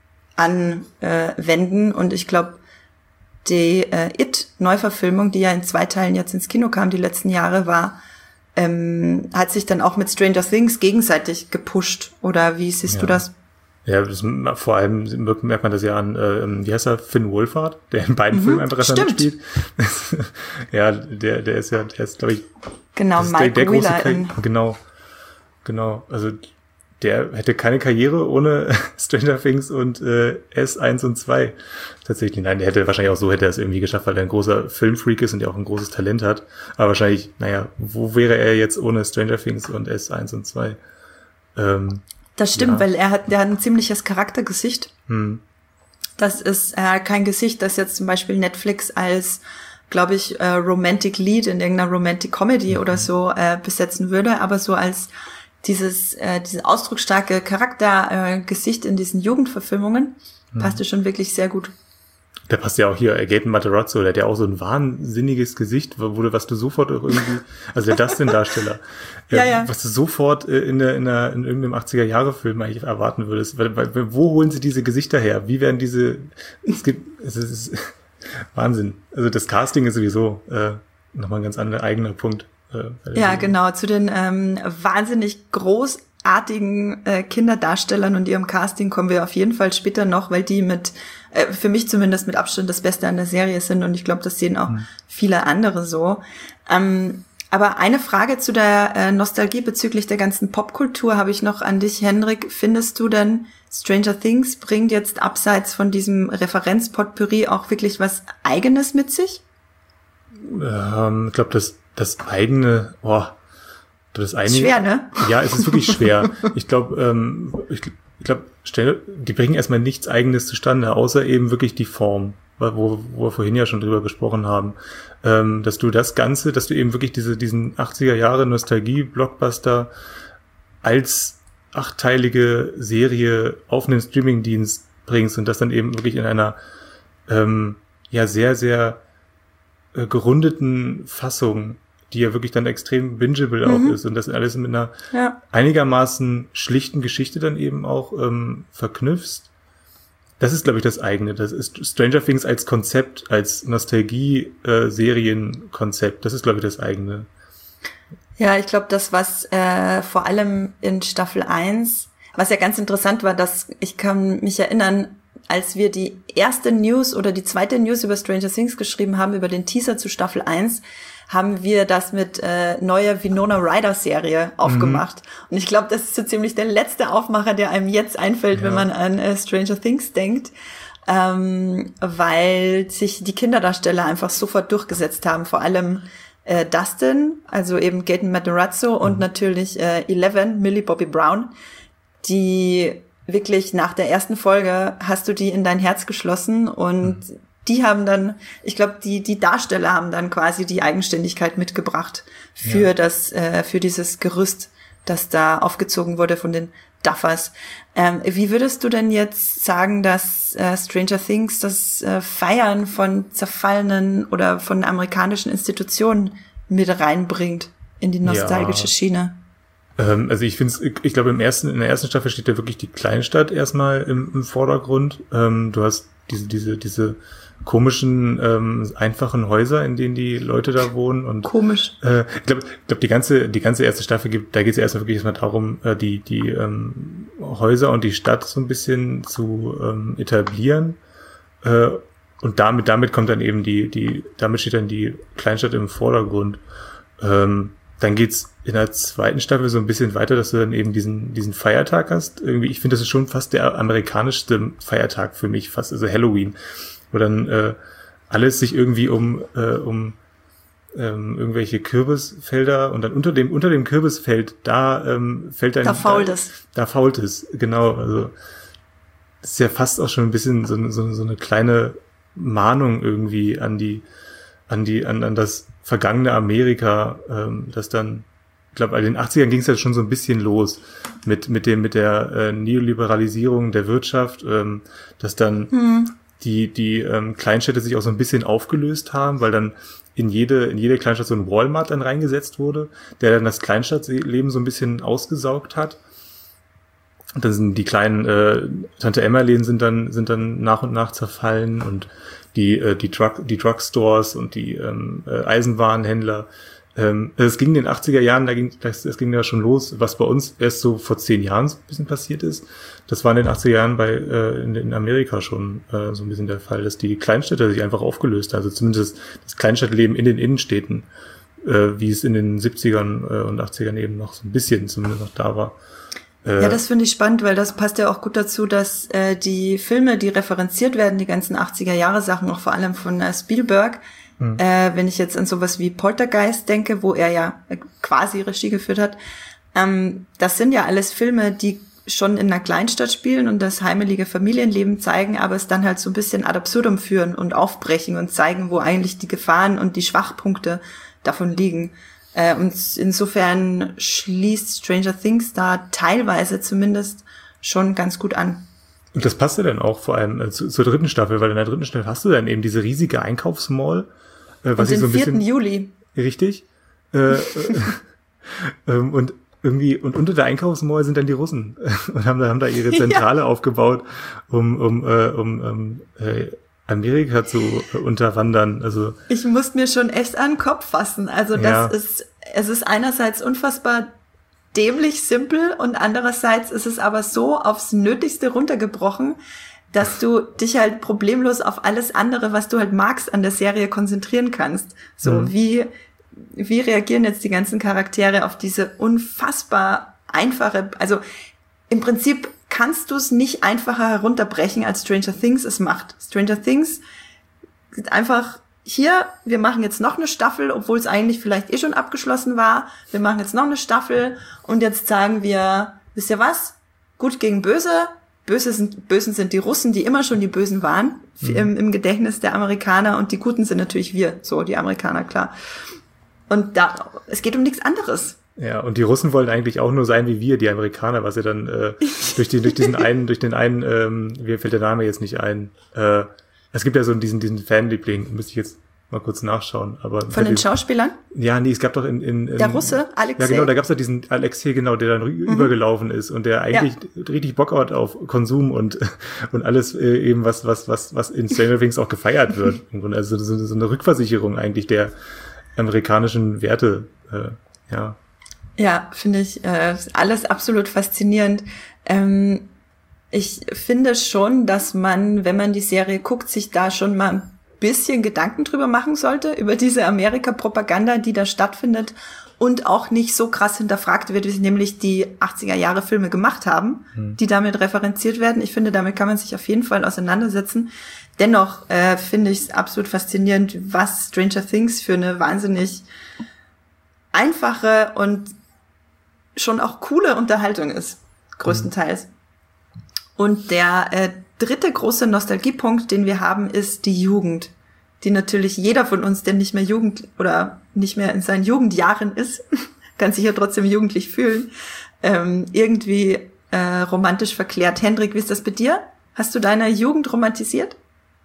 anwenden. Und ich glaube, die äh, It-Neuverfilmung, die ja in zwei Teilen jetzt ins Kino kam, die letzten Jahre, war Ähm, hat sich dann auch mit Stranger Things gegenseitig gepusht, oder wie siehst ja. du das? Ja, das, vor allem merkt man das ja an, äh, wie heißt er, Finn Wolfhard, der in beiden mhm, Filmen einfach mitspielt. ja, der, der ist ja, der ist, glaube ich, genau, Mike der, der Wheeler große Kar- genau, genau, also der hätte keine Karriere ohne Stranger Things und äh, S eins und zwei. Tatsächlich, nein, der hätte wahrscheinlich auch so hätte er es irgendwie geschafft, weil er ein großer Filmfreak ist und ja auch ein großes Talent hat. Aber wahrscheinlich, naja, wo wäre er jetzt ohne Stranger Things und S eins und zwei? Ähm, das stimmt, ja. weil er hat, der hat ein ziemliches Charaktergesicht. Hm. Das ist äh, kein Gesicht, das jetzt zum Beispiel Netflix als, glaube ich, äh, Romantic Lead in irgendeiner Romantic Comedy mhm. oder so äh, besetzen würde, aber so als dieses äh, dieses ausdrucksstarke Charaktergesicht äh, in diesen Jugendverfilmungen mhm. passte schon wirklich sehr gut. Der passt ja auch hier, Gaten Matarazzo, der hat ja auch so ein wahnsinniges Gesicht, wo du, was du sofort auch irgendwie, also der Dustin-Darsteller, ja, ja. was du sofort äh, in der in der in irgendeinem achtziger-Jahre-Film eigentlich erwarten würdest. Weil, weil, wo holen sie diese Gesichter her? Wie werden diese? Es gibt, es ist, Wahnsinn. Also das Casting ist sowieso äh, nochmal ein ganz anderer eigener Punkt. Äh, ja, Serie. Genau. Zu den ähm, wahnsinnig großartigen äh, Kinderdarstellern und ihrem Casting kommen wir auf jeden Fall später noch, weil die mit, äh, für mich zumindest mit Abstand das Beste an der Serie sind und ich glaube, das sehen auch mhm. viele andere so. Ähm, aber eine Frage zu der äh, Nostalgie bezüglich der ganzen Popkultur habe ich noch an dich, Henrik. Findest du denn, Stranger Things bringt jetzt abseits von diesem Referenzpotpourri auch wirklich was Eigenes mit sich? Ähm, ich glaube, das, das eigene, oh, das eigene. Schwer, ne? Ja, es ist wirklich schwer. Ich glaube, ähm, ich, ich glaube, die bringen erstmal nichts Eigenes zustande, außer eben wirklich die Form, wo, wo wir vorhin ja schon drüber gesprochen haben, ähm, dass du das Ganze, dass du eben wirklich diese, diesen achtziger Jahre Nostalgie-Blockbuster als achtteilige Serie auf einen Streamingdienst bringst und das dann eben wirklich in einer ähm, ja sehr, sehr äh, gerundeten Fassung, die ja wirklich dann extrem bingeable mhm. auch ist und das alles mit einer ja. einigermaßen schlichten Geschichte dann eben auch ähm, verknüpfst. Das ist, glaube ich, das eigene. Das ist Stranger Things als Konzept, als Nostalgie-Serienkonzept. Das ist, glaube ich, das eigene. Ja, ich glaube, das, was äh, vor allem in Staffel eins, was ja ganz interessant war, dass ich kann mich erinnern, als wir die erste News oder die zweite News über Stranger Things geschrieben haben, über den Teaser zu Staffel eins, haben wir das mit äh, neuer Winona Ryder Serie aufgemacht. Mhm. Und ich glaube, das ist so ziemlich der letzte Aufmacher, der einem jetzt einfällt, ja. wenn man an äh, Stranger Things denkt, ähm, weil sich die Kinderdarsteller einfach sofort durchgesetzt haben, vor allem äh, Dustin, also eben Gaten Matarazzo mhm. und natürlich äh, Eleven, Millie Bobby Brown, die wirklich nach der ersten Folge hast du die in dein Herz geschlossen und mhm. die haben dann, ich glaube, die die Darsteller haben dann quasi die Eigenständigkeit mitgebracht für ja. das, äh, für dieses Gerüst, das da aufgezogen wurde von den Duffers. Ähm, wie würdest du denn jetzt sagen, dass äh, Stranger Things das äh, Feiern von zerfallenen oder von amerikanischen Institutionen mit reinbringt in die nostalgische ja. Schiene? Ähm, also ich finde es, ich glaube im ersten, in der ersten Staffel steht ja wirklich die Kleinstadt erstmal im, im Vordergrund. Ähm, du hast diese, diese, diese komischen, ähm, einfachen Häuser, in denen die Leute da wohnen und komisch. Äh, ich glaube, ich glaube die ganze, die ganze erste Staffel gibt, da geht es ja erstmal wirklich erstmal darum, äh, die die ähm, Häuser und die Stadt so ein bisschen zu ähm, etablieren. Äh, und damit, damit kommt dann eben die, die, damit steht dann die Kleinstadt im Vordergrund. Ähm, Dann geht's in der zweiten Staffel so ein bisschen weiter, dass du dann eben diesen diesen Feiertag hast. Irgendwie, ich finde, das ist schon fast der amerikanischste Feiertag für mich, fast, also Halloween, wo dann äh, alles sich irgendwie um äh, um ähm, irgendwelche Kürbisfelder und dann unter dem unter dem Kürbisfeld da ähm, fällt dann da fault es da fault es genau. Also das ist ja fast auch schon ein bisschen so so, so eine kleine Mahnung irgendwie an die an die an an das vergangene Amerika, ähm, das dann, ich glaube, in den achtzigern ging es ja schon so ein bisschen los mit mit dem mit der äh, Neoliberalisierung der Wirtschaft, ähm, dass dann mhm. die die ähm, Kleinstädte sich auch so ein bisschen aufgelöst haben, weil dann in jede in jede Kleinstadt so ein Walmart dann reingesetzt wurde, der dann das Kleinstadtleben so ein bisschen ausgesaugt hat. Und dann sind die kleinen äh, Tante Emma-Läden sind dann sind dann nach und nach zerfallen und die äh, die Drug die Drugstores und die ähm, äh, Eisenwarenhändler. Ähm, es ging in den achtziger Jahren, da ging das, das ging ja schon los, was bei uns erst so vor zehn Jahren so ein bisschen passiert ist. Das war in den achtziger Jahren bei äh, in, in Amerika schon äh, so ein bisschen der Fall, dass die Kleinstädte sich einfach aufgelöst haben. Also zumindest das Kleinstadtleben in den Innenstädten, äh, wie es in den siebzigern äh, und achtzigern eben noch so ein bisschen zumindest noch da war. Ja, das finde ich spannend, weil das passt ja auch gut dazu, dass äh, die Filme, die referenziert werden, die ganzen achtziger-Jahre-Sachen, auch vor allem von äh, Spielberg, mhm. äh, wenn ich jetzt an sowas wie Poltergeist denke, wo er ja äh, quasi Regie geführt hat, ähm, das sind ja alles Filme, die schon in einer Kleinstadt spielen und das heimelige Familienleben zeigen, aber es dann halt so ein bisschen ad absurdum führen und aufbrechen und zeigen, wo eigentlich die Gefahren und die Schwachpunkte davon liegen. Und insofern schließt Stranger Things da teilweise zumindest schon ganz gut an. Und das passt ja dann auch vor allem äh, zu, zur dritten Staffel, weil in der dritten Staffel hast du dann eben diese riesige Einkaufsmall. Äh, was und den so ein vierten bisschen, Juli. Richtig. Äh, ähm, und irgendwie, und unter der Einkaufsmall sind dann die Russen und haben da, haben da ihre Zentrale ja. aufgebaut, um, um, äh, um, um äh, Amerika zu unterwandern. Also ich muss mir schon echt an den Kopf fassen. Also das ja. ist, es ist einerseits unfassbar dämlich simpel und andererseits ist es aber so aufs Nötigste runtergebrochen, dass du dich halt problemlos auf alles andere, was du halt magst, an der Serie konzentrieren kannst. So, mhm. wie, wie reagieren jetzt die ganzen Charaktere auf diese unfassbar einfache, also im Prinzip kannst du es nicht einfacher herunterbrechen, als Stranger Things es macht. Stranger Things ist einfach, hier, wir machen jetzt noch eine Staffel, obwohl es eigentlich vielleicht eh schon abgeschlossen war. Wir machen jetzt noch eine Staffel und jetzt sagen wir, wisst ihr was? Gut gegen Böse. Böse sind, Bösen sind die Russen, die immer schon die Bösen waren, mhm. im, im Gedächtnis der Amerikaner, und die Guten sind natürlich wir, so, die Amerikaner, klar. Und da, es geht um nichts anderes. Ja, und die Russen wollen eigentlich auch nur sein wie wir, die Amerikaner, was ja dann äh, durch die, durch diesen einen, durch den einen, ähm, mir fällt der Name jetzt nicht ein. Äh, es gibt ja so diesen, diesen Fanliebling, müsste ich jetzt mal kurz nachschauen. Aber von den diesen, Schauspielern? Ja, nee, es gab doch in, in, in der Russe, Alexei. Ja, genau, da gab's doch diesen Alexei, genau, der dann mhm. übergelaufen ist und der eigentlich ja. richtig Bock hat auf Konsum und und alles äh, eben was was was was in Stranger Things auch gefeiert wird. Also so, so eine Rückversicherung eigentlich der amerikanischen Werte. Äh, ja. Ja, finde ich äh, alles absolut faszinierend. Ähm, ich finde schon, dass man, wenn man die Serie guckt, sich da schon mal ein bisschen Gedanken drüber machen sollte, über diese Amerika-Propaganda, die da stattfindet und auch nicht so krass hinterfragt wird, wie sie nämlich die achtziger-Jahre-Filme gemacht haben, hm. die damit referenziert werden. Ich finde, damit kann man sich auf jeden Fall auseinandersetzen. Dennoch äh, finde ich es absolut faszinierend, was Stranger Things für eine wahnsinnig einfache und schon auch coole Unterhaltung ist, größtenteils. Mhm. Und der äh, dritte große Nostalgiepunkt, den wir haben, ist die Jugend, die natürlich jeder von uns, der nicht mehr Jugend oder nicht mehr in seinen Jugendjahren ist, kann sich ja trotzdem jugendlich fühlen, ähm, irgendwie äh, romantisch verklärt. Hendrik, wie ist das bei dir? Hast du deine Jugend romantisiert?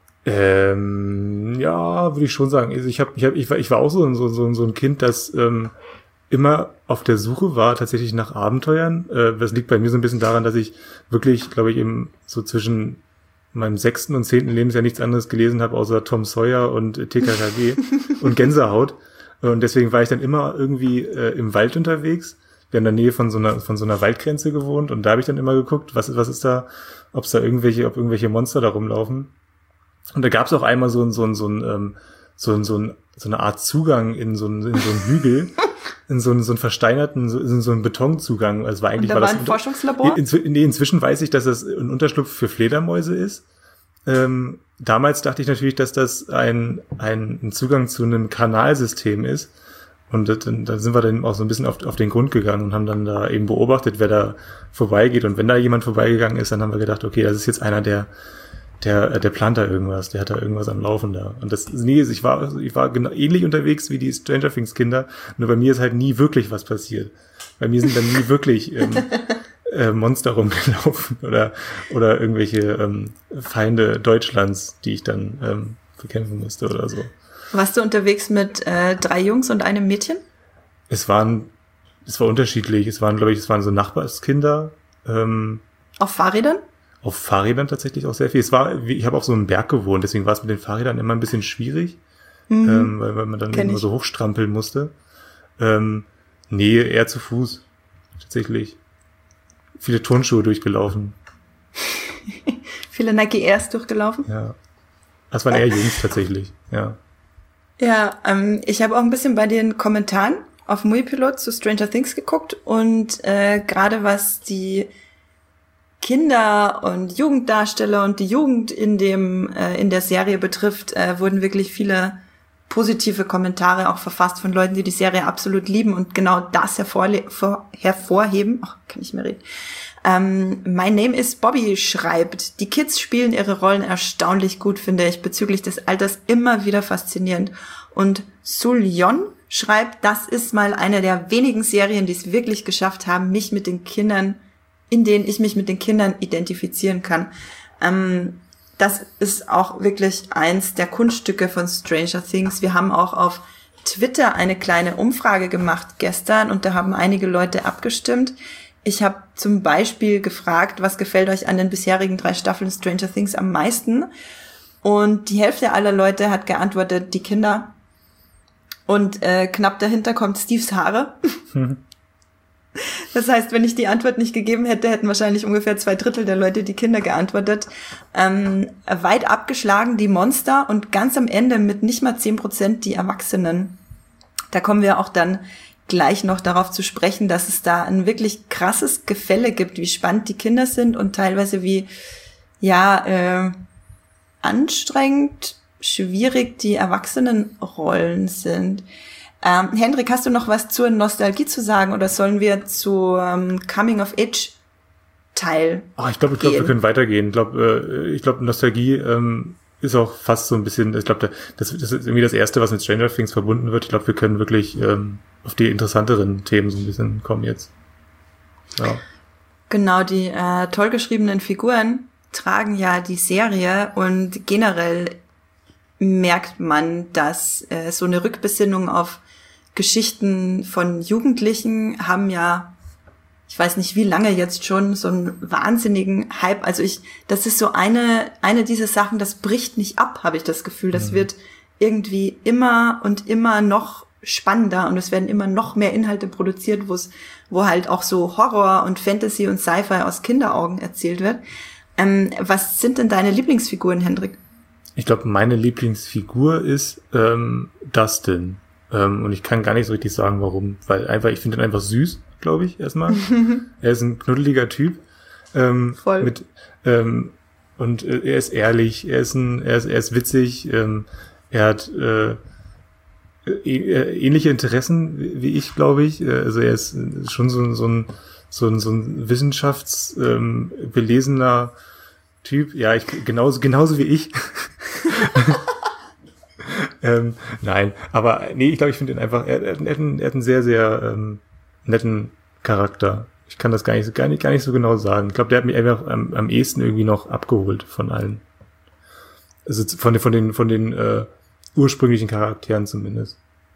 Ähm, ja, würde ich schon sagen. Also ich habe, ich habe, ich war, ich war auch so so so, so ein Kind, das ähm, immer auf der Suche war tatsächlich nach Abenteuern. Äh, das liegt bei mir so ein bisschen daran, dass ich wirklich, glaube ich, eben so zwischen meinem sechsten und zehnten Lebensjahr nichts anderes gelesen habe, außer Tom Sawyer und T K K G und Gänsehaut. Und deswegen war ich dann immer irgendwie äh, im Wald unterwegs. Wir haben in der Nähe von so einer von so einer Waldgrenze gewohnt und da habe ich dann immer geguckt, was was ist da, ob es da irgendwelche, ob irgendwelche Monster da rumlaufen. Und da gab es auch einmal so ein so ein so ein ähm, so ein so ein so eine Art Zugang in so ein in so einen Hügel. In so einen, so einen versteinerten, so, in so einen Betonzugang. Also war eigentlich und da war, war das ein Forschungslabor? In, in, nee, inzwischen weiß ich, dass das ein Unterschlupf für Fledermäuse ist. Ähm, damals dachte ich natürlich, dass das ein, ein, ein Zugang zu einem Kanalsystem ist. Und da, da sind wir dann auch so ein bisschen auf, auf den Grund gegangen und haben dann da eben beobachtet, wer da vorbeigeht. Und wenn da jemand vorbeigegangen ist, dann haben wir gedacht, okay, das ist jetzt einer, der Der, der plant da irgendwas, der hat da irgendwas am Laufen da. Und das, nee, ich war, ich war genau ähnlich unterwegs wie die Stranger Things Kinder, nur bei mir ist halt nie wirklich was passiert. Bei mir sind dann nie wirklich ähm, äh, Monster rumgelaufen oder, oder irgendwelche ähm, Feinde Deutschlands, die ich dann ähm, bekämpfen musste oder so. Warst du unterwegs mit äh, drei Jungs und einem Mädchen? Es waren, es war unterschiedlich. Es waren, glaube ich, es waren so Nachbarskinder. Ähm, Auf Fahrrädern? Auf Fahrrädern tatsächlich auch sehr viel. Es war, ich habe auf so einem Berg gewohnt, deswegen war es mit den Fahrrädern immer ein bisschen schwierig, mhm. ähm, weil, weil man dann Kenn immer ich. so hochstrampeln musste. Ähm, nee, eher zu Fuß, tatsächlich. Viele Turnschuhe durchgelaufen. Viele Nike Airs durchgelaufen? Ja. Das waren eher Jungs tatsächlich, ja. Ja, ähm, ich habe auch ein bisschen bei den Kommentaren auf Moviepilot zu Stranger Things geguckt und äh, gerade was die Kinder und Jugenddarsteller und die Jugend in dem äh, in der Serie betrifft, äh, wurden wirklich viele positive Kommentare auch verfasst von Leuten, die die Serie absolut lieben und genau das hervorle- vor- hervorheben. Ach, kann ich mehr reden. Ähm, My Name is Bobby schreibt, die Kids spielen ihre Rollen erstaunlich gut, finde ich, bezüglich des Alters immer wieder faszinierend. Und Suljon schreibt, das ist mal eine der wenigen Serien, die es wirklich geschafft haben, mich mit den Kindern in denen ich mich mit den Kindern identifizieren kann. Ähm, das ist auch wirklich eins der Kunststücke von Stranger Things. Wir haben auch auf Twitter eine kleine Umfrage gemacht gestern und da haben einige Leute abgestimmt. Ich habe zum Beispiel gefragt, was gefällt euch an den bisherigen drei Staffeln Stranger Things am meisten? Und die Hälfte aller Leute hat geantwortet, die Kinder. Und äh, knapp dahinter kommt Steves Haare. Mhm. Das heißt, wenn ich die Antwort nicht gegeben hätte, hätten wahrscheinlich ungefähr zwei Drittel der Leute die Kinder geantwortet. Ähm, weit abgeschlagen die Monster und ganz am Ende mit nicht mal zehn Prozent die Erwachsenen. Da kommen wir auch dann gleich noch darauf zu sprechen, dass es da ein wirklich krasses Gefälle gibt, wie spannend die Kinder sind und teilweise wie, ja, äh, anstrengend, schwierig die Erwachsenenrollen sind. Ähm, Hendrik, hast du noch was zur Nostalgie zu sagen oder sollen wir zu ähm, Coming-of-Age-Teil oh, ich glaube, ich glaube, wir können weitergehen. Ich glaube, äh, ich glaube, Nostalgie ähm, ist auch fast so ein bisschen, ich glaube, das, das ist irgendwie das Erste, was mit Stranger Things verbunden wird. Ich glaube, wir können wirklich ähm, auf die interessanteren Themen so ein bisschen kommen jetzt. Ja. Genau, die äh, toll geschriebenen Figuren tragen ja die Serie und generell merkt man, dass äh, so eine Rückbesinnung auf Geschichten von Jugendlichen haben ja, ich weiß nicht wie lange jetzt schon, so einen wahnsinnigen Hype. Also ich, das ist so eine eine dieser Sachen, das bricht nicht ab, habe ich das Gefühl. Das mhm. wird irgendwie immer und immer noch spannender und es werden immer noch mehr Inhalte produziert, wo es, wo halt auch so Horror und Fantasy und Sci-Fi aus Kinderaugen erzählt wird. Ähm, was sind denn deine Lieblingsfiguren, Hendrik? Ich glaube, meine Lieblingsfigur ist ähm, Dustin. Ähm, und ich kann gar nicht so richtig sagen, warum. Weil einfach, ich finde ihn einfach süß, glaube ich, erstmal. Er ist ein knuddeliger Typ. Ähm, Voll. Mit, ähm, und äh, er ist ehrlich, er ist ein, er ist, er ist witzig, ähm, er hat äh, äh, ähnliche Interessen wie ich, glaube ich. Also er ist schon so, so ein so ein, so ein wissenschaftsbelesener ähm, Typ. Ja, ich genauso genauso wie ich. ähm, nein, aber nee, ich glaube, ich finde ihn einfach, er, er, er, hat einen, er hat einen sehr, sehr ähm, netten Charakter. Ich kann das gar nicht, gar nicht, gar nicht so genau sagen. Ich glaube, der hat mich einfach am, am ehesten irgendwie noch abgeholt von allen. Also von den, von den, von den äh, ursprünglichen Charakteren zumindest.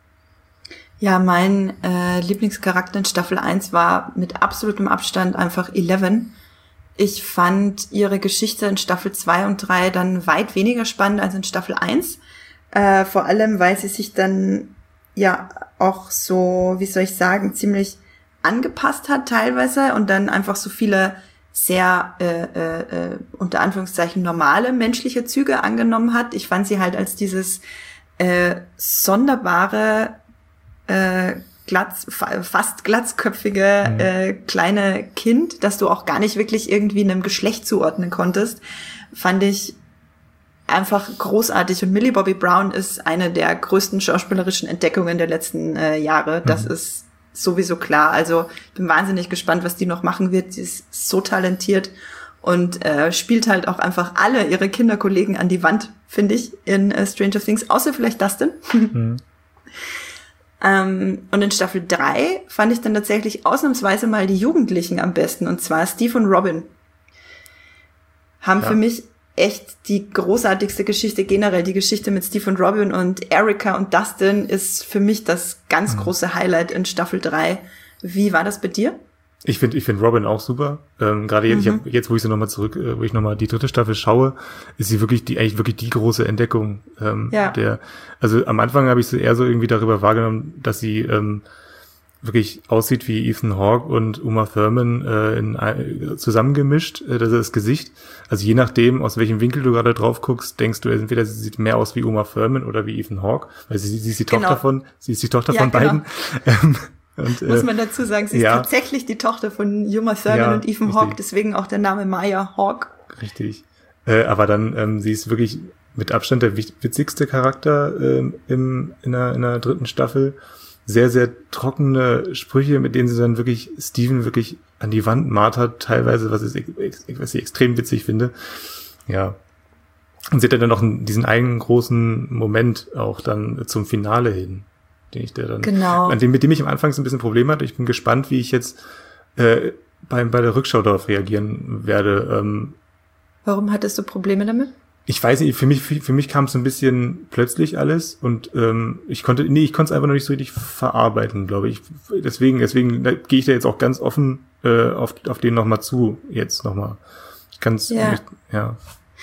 Ja, mein äh, Lieblingscharakter in Staffel eins war mit absolutem Abstand einfach Eleven. Ich fand ihre Geschichte in Staffel zwei und drei dann weit weniger spannend als in Staffel eins. Äh, vor allem, weil sie sich dann ja auch so, wie soll ich sagen, ziemlich angepasst hat teilweise und dann einfach so viele sehr, äh, äh, unter Anführungszeichen, normale menschliche Züge angenommen hat. Ich fand sie halt als dieses äh, sonderbare, äh, Glatz, fast glatzköpfige mhm. äh, kleine Kind, das du auch gar nicht wirklich irgendwie einem Geschlecht zuordnen konntest, fand ich einfach großartig. Und Millie Bobby Brown ist eine der größten schauspielerischen Entdeckungen der letzten äh, Jahre. Das mhm. ist sowieso klar. Also ich bin wahnsinnig gespannt, was die noch machen wird. Sie ist so talentiert und äh, spielt halt auch einfach alle ihre Kinderkollegen an die Wand, finde ich, in äh, Stranger Things, außer vielleicht Dustin. Mhm. Ähm, und in Staffel drei fand ich dann tatsächlich ausnahmsweise mal die Jugendlichen am besten, und zwar Steve und Robin. Haben ja. für mich echt die großartigste Geschichte generell. Die Geschichte mit Steve und Robin und Erica und Dustin ist für mich das ganz mhm. große Highlight in Staffel drei. Wie war das bei dir? Ich finde, ich finde Robin auch super. Ähm, gerade jetzt, mhm. ich hab, jetzt, wo ich sie nochmal zurück, äh, wo ich nochmal die dritte Staffel schaue, ist sie wirklich die, eigentlich wirklich die große Entdeckung. Ähm, ja. Der, also am Anfang habe ich sie eher so irgendwie darüber wahrgenommen, dass sie ähm, wirklich aussieht wie Ethan Hawke und Uma Thurman äh, in, äh, zusammengemischt. Äh, das ist das Gesicht. Also je nachdem, aus welchem Winkel du gerade drauf guckst, denkst du entweder sie sieht mehr aus wie Uma Thurman oder wie Ethan Hawke, weil sie, sie ist die genau. Tochter von, sie ist die Tochter ja, von genau. beiden. Ähm, Und, Muss man dazu sagen, sie ja. ist tatsächlich die Tochter von Uma Thurman ja, und Ethan Hawke, deswegen auch der Name Maya Hawke. Richtig. Äh, aber dann, ähm, sie ist wirklich mit Abstand der witzigste Charakter ähm, im, in, der, in der dritten Staffel. Sehr, sehr trockene Sprüche, mit denen sie dann wirklich Steven wirklich an die Wand martert, teilweise, was ich, was ich extrem witzig finde. Ja. Und sie hat dann noch diesen einen großen Moment auch dann zum Finale hin. Den ich der dann, genau. an dem, mit dem ich am Anfang so ein bisschen Problem hatte. Ich bin gespannt, wie ich jetzt äh, bei, bei der Rückschau darauf reagieren werde. Ähm, Warum hattest du Probleme damit? Ich weiß nicht, für mich, für, für mich kam es so ein bisschen plötzlich alles und ähm, ich konnte, nee, ich konnte es einfach noch nicht so richtig verarbeiten, glaube ich. Deswegen, deswegen gehe ich da jetzt auch ganz offen äh, auf, auf den nochmal zu, jetzt nochmal. Ich kann es, ja. ja.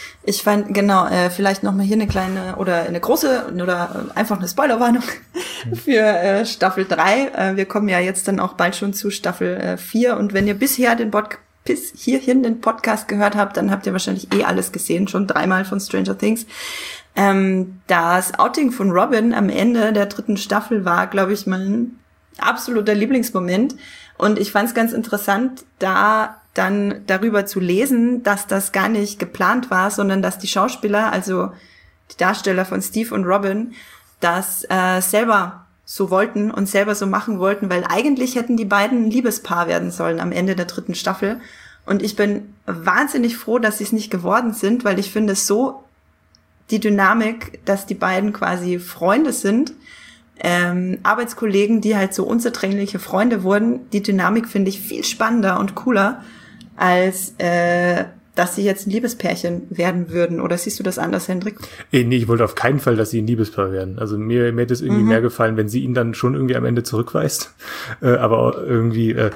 Ich fand, genau, äh, vielleicht nochmal hier eine kleine oder eine große oder einfach eine Spoilerwarnung für äh, Staffel drei. Äh, wir kommen ja jetzt dann auch bald schon zu Staffel äh, vier und wenn ihr bisher den Pod- bis hierhin den Podcast gehört habt, dann habt ihr wahrscheinlich eh alles gesehen, schon dreimal von Stranger Things. Ähm, das Outing von Robin am Ende der dritten Staffel war, glaube ich, mein absoluter Lieblingsmoment und ich fand es ganz interessant, da dann darüber zu lesen, dass das gar nicht geplant war, sondern dass die Schauspieler, also die Darsteller von Steve und Robin, das äh, selber so wollten und selber so machen wollten, weil eigentlich hätten die beiden ein Liebespaar werden sollen am Ende der dritten Staffel. Und ich bin wahnsinnig froh, dass sie es nicht geworden sind, weil ich finde es so die Dynamik, dass die beiden quasi Freunde sind, ähm, Arbeitskollegen, die halt so unzertrennliche Freunde wurden. Die Dynamik finde ich viel spannender und cooler, als äh, dass sie jetzt ein Liebespärchen werden würden. Oder siehst du das anders, Hendrik? Nee, ich wollte auf keinen Fall, dass sie ein Liebespaar werden. Also mir, mir hätte es irgendwie mhm. mehr gefallen, wenn sie ihn dann schon irgendwie am Ende zurückweist. Äh, aber auch irgendwie, äh,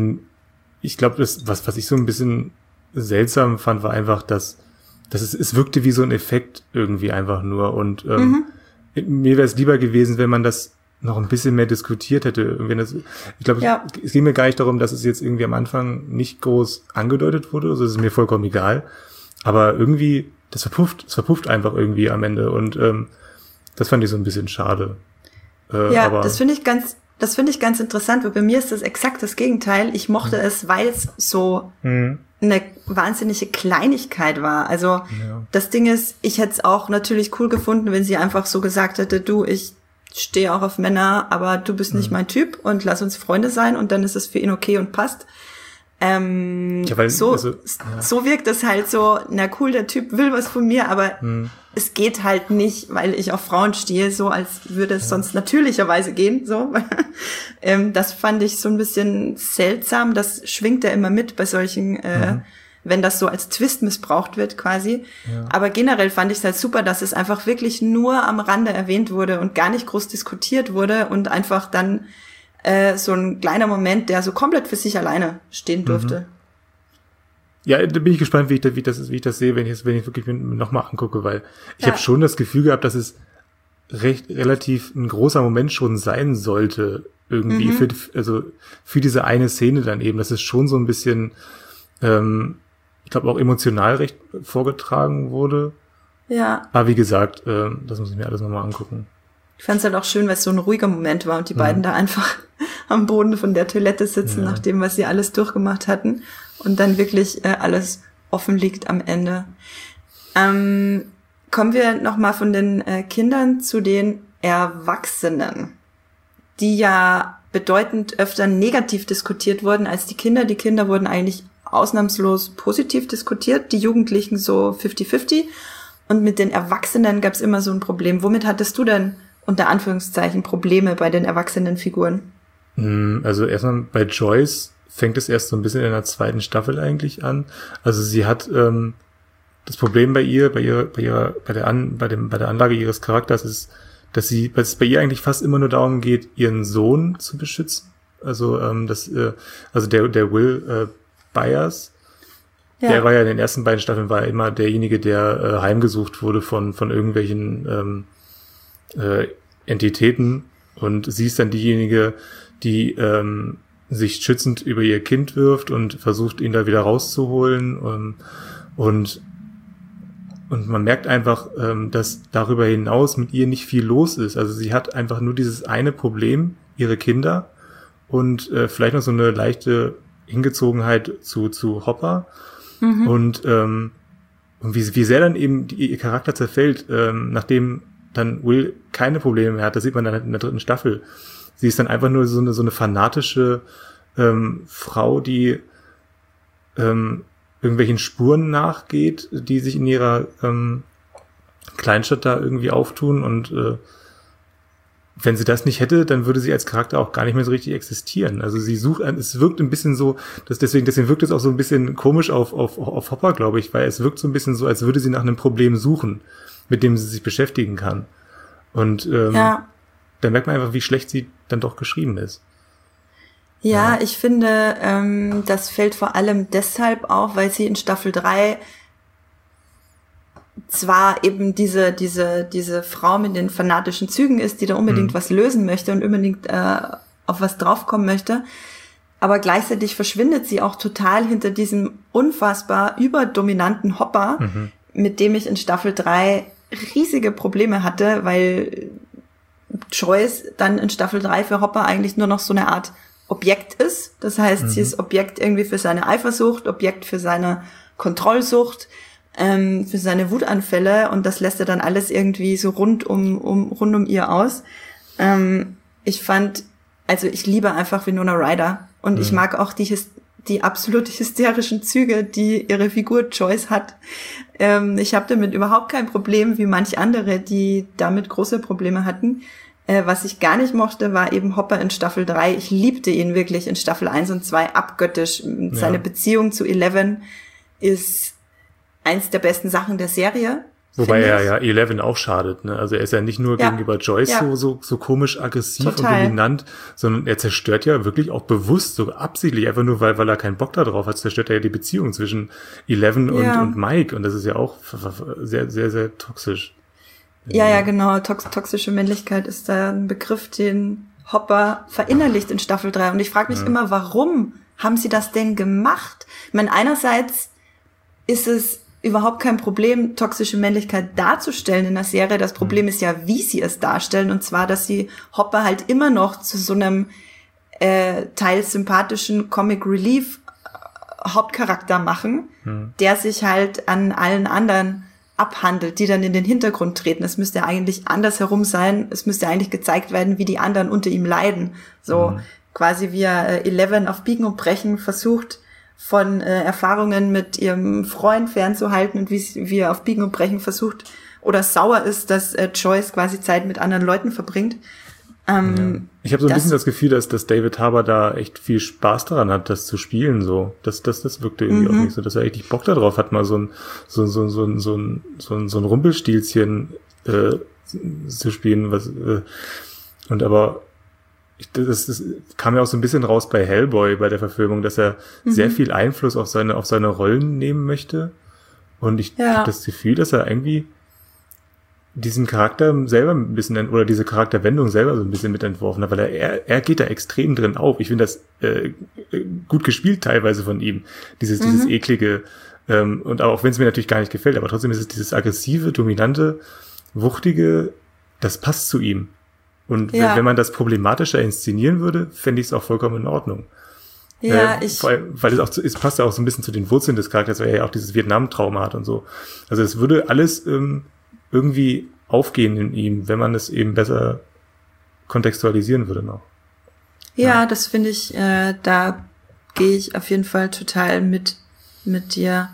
ich glaube, das, was, was ich so ein bisschen seltsam fand, war einfach, dass, dass es, es wirkte wie so ein Effekt irgendwie einfach nur. Und ähm, mhm. mir wäre es lieber gewesen, wenn man das noch ein bisschen mehr diskutiert hätte. Wenn das, ich glaube, ja. es, es ging mir gar nicht darum, dass es jetzt irgendwie am Anfang nicht groß angedeutet wurde. Also es ist mir vollkommen egal. Aber irgendwie, das verpufft, es verpufft einfach irgendwie am Ende. Und ähm, das fand ich so ein bisschen schade. Äh, ja, aber das finde ich ganz, das finde ich ganz interessant, weil bei mir ist das exakt das Gegenteil. Ich mochte mhm. es, weil es so mhm. eine wahnsinnige Kleinigkeit war. Also ja. das Ding ist, ich hätte es auch natürlich cool gefunden, wenn sie einfach so gesagt hätte, du, ich stehe auch auf Männer, aber du bist nicht mhm. mein Typ und lass uns Freunde sein und dann ist es für ihn okay und passt. Ähm, ja, weil, so, also, ja. so wirkt es halt so, na cool, der Typ will was von mir, aber mhm. es geht halt nicht, weil ich auf Frauen stehe, so als würde es ja. sonst natürlicherweise gehen, so. ähm, das fand ich so ein bisschen seltsam, das schwingt ja immer mit bei solchen, äh, mhm. wenn das so als Twist missbraucht wird quasi. Ja. Aber generell fand ich es halt super, dass es einfach wirklich nur am Rande erwähnt wurde und gar nicht groß diskutiert wurde und einfach dann äh, so ein kleiner Moment, der so komplett für sich alleine stehen durfte. Mhm. Ja, da bin ich gespannt, wie ich, das, wie, ich das, wie ich das sehe, wenn ich es wenn ich wirklich nochmal angucke, weil ich ja. habe schon das Gefühl gehabt, dass es recht relativ ein großer Moment schon sein sollte, irgendwie mhm. für, also für diese eine Szene dann eben. Das ist schon so ein bisschen ähm, ich glaube auch emotional recht vorgetragen wurde. Ja. Aber wie gesagt, äh, das muss ich mir alles nochmal angucken. Ich fand es halt auch schön, weil es so ein ruhiger Moment war und die mhm. beiden da einfach am Boden von der Toilette sitzen, ja. nach dem, was sie alles durchgemacht hatten und dann wirklich äh, alles offen liegt am Ende. Ähm, kommen wir nochmal von den äh, Kindern zu den Erwachsenen, die ja bedeutend öfter negativ diskutiert wurden als die Kinder. Die Kinder wurden eigentlich ausnahmslos positiv diskutiert, die Jugendlichen so fifty fifty und mit den Erwachsenen gab es immer so ein Problem. Womit hattest du denn unter Anführungszeichen Probleme bei den erwachsenen Figuren? Also erstmal bei Joyce fängt es erst so ein bisschen in der zweiten Staffel eigentlich an. Also sie hat ähm, das Problem bei ihr, bei ihrer, bei ihrer, bei der An, bei dem, bei der Anlage ihres Charakters ist, dass sie, dass es bei ihr eigentlich fast immer nur darum geht, ihren Sohn zu beschützen. Also ähm, das, äh, also der, der Will äh, Byers, ja. der war ja in den ersten beiden Staffeln war immer derjenige, der äh, heimgesucht wurde von von irgendwelchen ähm, äh, Entitäten und sie ist dann diejenige, die ähm, sich schützend über ihr Kind wirft und versucht, ihn da wieder rauszuholen ähm, und und man merkt einfach, ähm, dass darüber hinaus mit ihr nicht viel los ist. Also sie hat einfach nur dieses eine Problem, ihre Kinder und äh, vielleicht noch so eine leichte Hingezogenheit zu zu Hopper mhm. und ähm, und wie wie sehr dann eben die, ihr Charakter zerfällt, ähm, nachdem dann Will keine Probleme mehr hat. Das sieht man dann in der dritten Staffel. Sie ist dann einfach nur so eine so eine fanatische ähm, Frau, die ähm, irgendwelchen Spuren nachgeht, die sich in ihrer ähm, Kleinstadt da irgendwie auftun und äh, wenn sie das nicht hätte, dann würde sie als Charakter auch gar nicht mehr so richtig existieren. Also sie sucht, es wirkt ein bisschen so, dass deswegen, deswegen wirkt es auch so ein bisschen komisch auf, auf, auf Hopper, glaube ich, weil es wirkt so ein bisschen so, als würde sie nach einem Problem suchen, mit dem sie sich beschäftigen kann. Und ähm, ja. dann merkt man einfach, wie schlecht sie dann doch geschrieben ist. Ja, ja. ich finde, ähm, das fällt vor allem deshalb auf, weil sie in Staffel drei zwar eben diese diese diese Frau mit den fanatischen Zügen ist, die da unbedingt mhm. was lösen möchte und unbedingt äh, auf was draufkommen möchte, aber gleichzeitig verschwindet sie auch total hinter diesem unfassbar überdominanten Hopper, mhm. mit dem ich in Staffel drei riesige Probleme hatte, weil Joyce dann in Staffel drei für Hopper eigentlich nur noch so eine Art Objekt ist. Das heißt, mhm. sie ist Objekt irgendwie für seine Eifersucht, Objekt für seine Kontrollsucht, ähm, für seine Wutanfälle, und das lässt er dann alles irgendwie so rund um, um, rund um ihr aus. Ähm, ich fand, also ich liebe einfach Winona Ryder, und mhm. ich mag auch die, die absolut hysterischen Züge, die ihre Figur Joyce hat. Ähm, ich habe damit überhaupt kein Problem, wie manch andere, die damit große Probleme hatten. Äh, was ich gar nicht mochte, war eben Hopper in Staffel drei. Ich liebte ihn wirklich in Staffel eins und zwei abgöttisch. Seine ja. Beziehung zu Eleven ist eins der besten Sachen der Serie. Wobei er ja Eleven auch schadet, ne? Also er ist ja nicht nur ja. gegenüber Joyce ja. so, so, so komisch aggressiv Total. und dominant, sondern er zerstört ja wirklich auch bewusst, so absichtlich, einfach nur, weil, weil er keinen Bock da drauf hat, zerstört er ja die Beziehung zwischen Eleven und, ja. und Mike, und das ist ja auch sehr, sehr, sehr toxisch. Ja, ja, genau. Tox- toxische Männlichkeit ist da ein Begriff, den Hopper verinnerlicht in Staffel drei. Und ich frage mich ja. immer, warum haben sie das denn gemacht? Ich meine, einerseits ist es überhaupt kein Problem, toxische Männlichkeit darzustellen in der Serie. Das Problem ist ja, wie sie es darstellen. Und zwar, dass sie Hopper halt immer noch zu so einem äh, teils sympathischen Comic Relief Hauptcharakter machen, hm. der sich halt an allen anderen abhandelt, die dann in den Hintergrund treten. Es müsste eigentlich andersherum sein. Es müsste eigentlich gezeigt werden, wie die anderen unter ihm leiden. So mhm. quasi wie er äh, Eleven auf Biegen und Brechen versucht, von äh, Erfahrungen mit ihrem Freund fernzuhalten, und wie, wie er auf Biegen und Brechen versucht oder sauer ist, dass äh, Joyce quasi Zeit mit anderen Leuten verbringt. Ähm, ja. Ich habe so ein bisschen das Gefühl, dass, dass David Harbour da echt viel Spaß daran hat, das zu spielen. So, das, das, das wirkte irgendwie mhm. auch nicht so, dass er echt Bock darauf hat, mal so ein, so, so, so, so, so ein, so ein, so ein Rumpelstilzchen äh, zu spielen. Was äh, und aber ich, das, das kam ja auch so ein bisschen raus bei Hellboy, bei der Verfilmung, dass er mhm. sehr viel Einfluss auf seine auf seine Rollen nehmen möchte. Und ich ja. habe das Gefühl, dass er irgendwie diesen Charakter selber ein bisschen, oder diese Charakterwendung selber so ein bisschen mitentworfen hat, weil er, er geht da extrem drin auf. Ich finde das äh, gut gespielt teilweise von ihm, dieses, mhm. dieses eklige, ähm, und auch wenn es mir natürlich gar nicht gefällt, aber trotzdem ist es dieses aggressive, dominante, wuchtige, das passt zu ihm. Und ja. wenn, wenn man das problematischer inszenieren würde, fände ich es auch vollkommen in Ordnung. Ja, äh, ich. Vor allem, weil es auch, es passt ja auch so ein bisschen zu den Wurzeln des Charakters, weil er ja auch dieses Vietnam-Trauma hat und so. Also es würde alles, ähm, irgendwie aufgehen in ihm, wenn man es eben besser kontextualisieren würde noch. Ja, ja. das finde ich, äh, da gehe ich auf jeden Fall total mit, mit dir.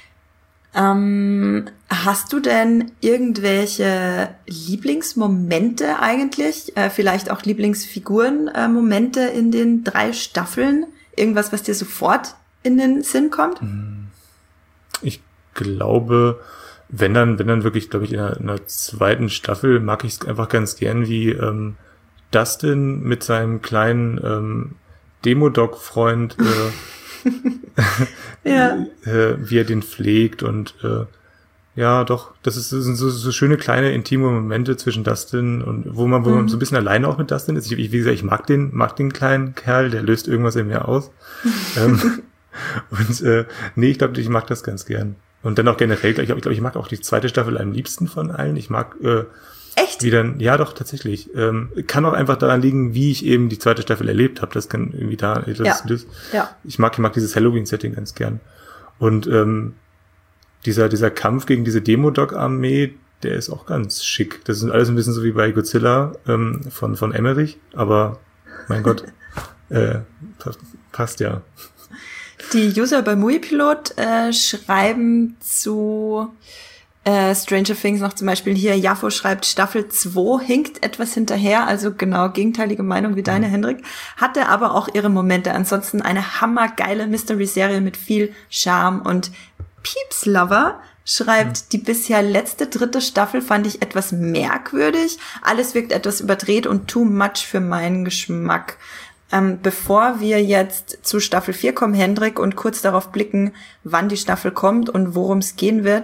Ähm, hast du denn irgendwelche Lieblingsmomente eigentlich? Äh, vielleicht auch Lieblingsfiguren-Momente äh, in den drei Staffeln? Irgendwas, was dir sofort in den Sinn kommt? Ich glaube, Wenn dann, wenn dann wirklich, glaube ich, in der, in der zweiten Staffel mag ich es einfach ganz gern, wie ähm, Dustin mit seinem kleinen ähm, Demo-Doc-Freund, äh, ja. äh, wie er den pflegt, und äh, ja, doch, das, ist, das sind so, so schöne kleine intime Momente zwischen Dustin und wo man, wo mhm. man so ein bisschen alleine auch mit Dustin ist. Ich, wie gesagt, ich mag den, mag den kleinen Kerl, der löst irgendwas in mir aus. ähm, und äh, nee, ich glaube, ich mag das ganz gern. Und dann auch generell, ich glaube, ich, glaub, ich mag auch die zweite Staffel am liebsten von allen. Ich mag äh, Echt? Wie dann, ja doch, tatsächlich. Ähm, kann auch einfach daran liegen, wie ich eben die zweite Staffel erlebt habe. Das kann irgendwie da, das, ja. das, ja. Ich mag, ich mag dieses Halloween-Setting ganz gern. Und ähm, dieser, dieser Kampf gegen diese Demo-Doc-Armee, der ist auch ganz schick. Das ist alles ein bisschen so wie bei Godzilla ähm, von, von Emmerich, aber mein Gott, äh, passt, passt ja. Die User bei Muipilot äh, schreiben zu äh, Stranger Things noch zum Beispiel hier, Jaffo schreibt, Staffel zwei hinkt etwas hinterher, also genau gegenteilige Meinung wie deine, mhm. Hendrik, hatte aber auch ihre Momente. Ansonsten eine hammergeile Mystery-Serie mit viel Charme. Und Peeps Lover schreibt, mhm. die bisher letzte dritte Staffel fand ich etwas merkwürdig. Alles wirkt etwas überdreht und too much für meinen Geschmack. Ähm, bevor wir jetzt zu Staffel vier kommen, Hendrik, und kurz darauf blicken, wann die Staffel kommt und worum es gehen wird,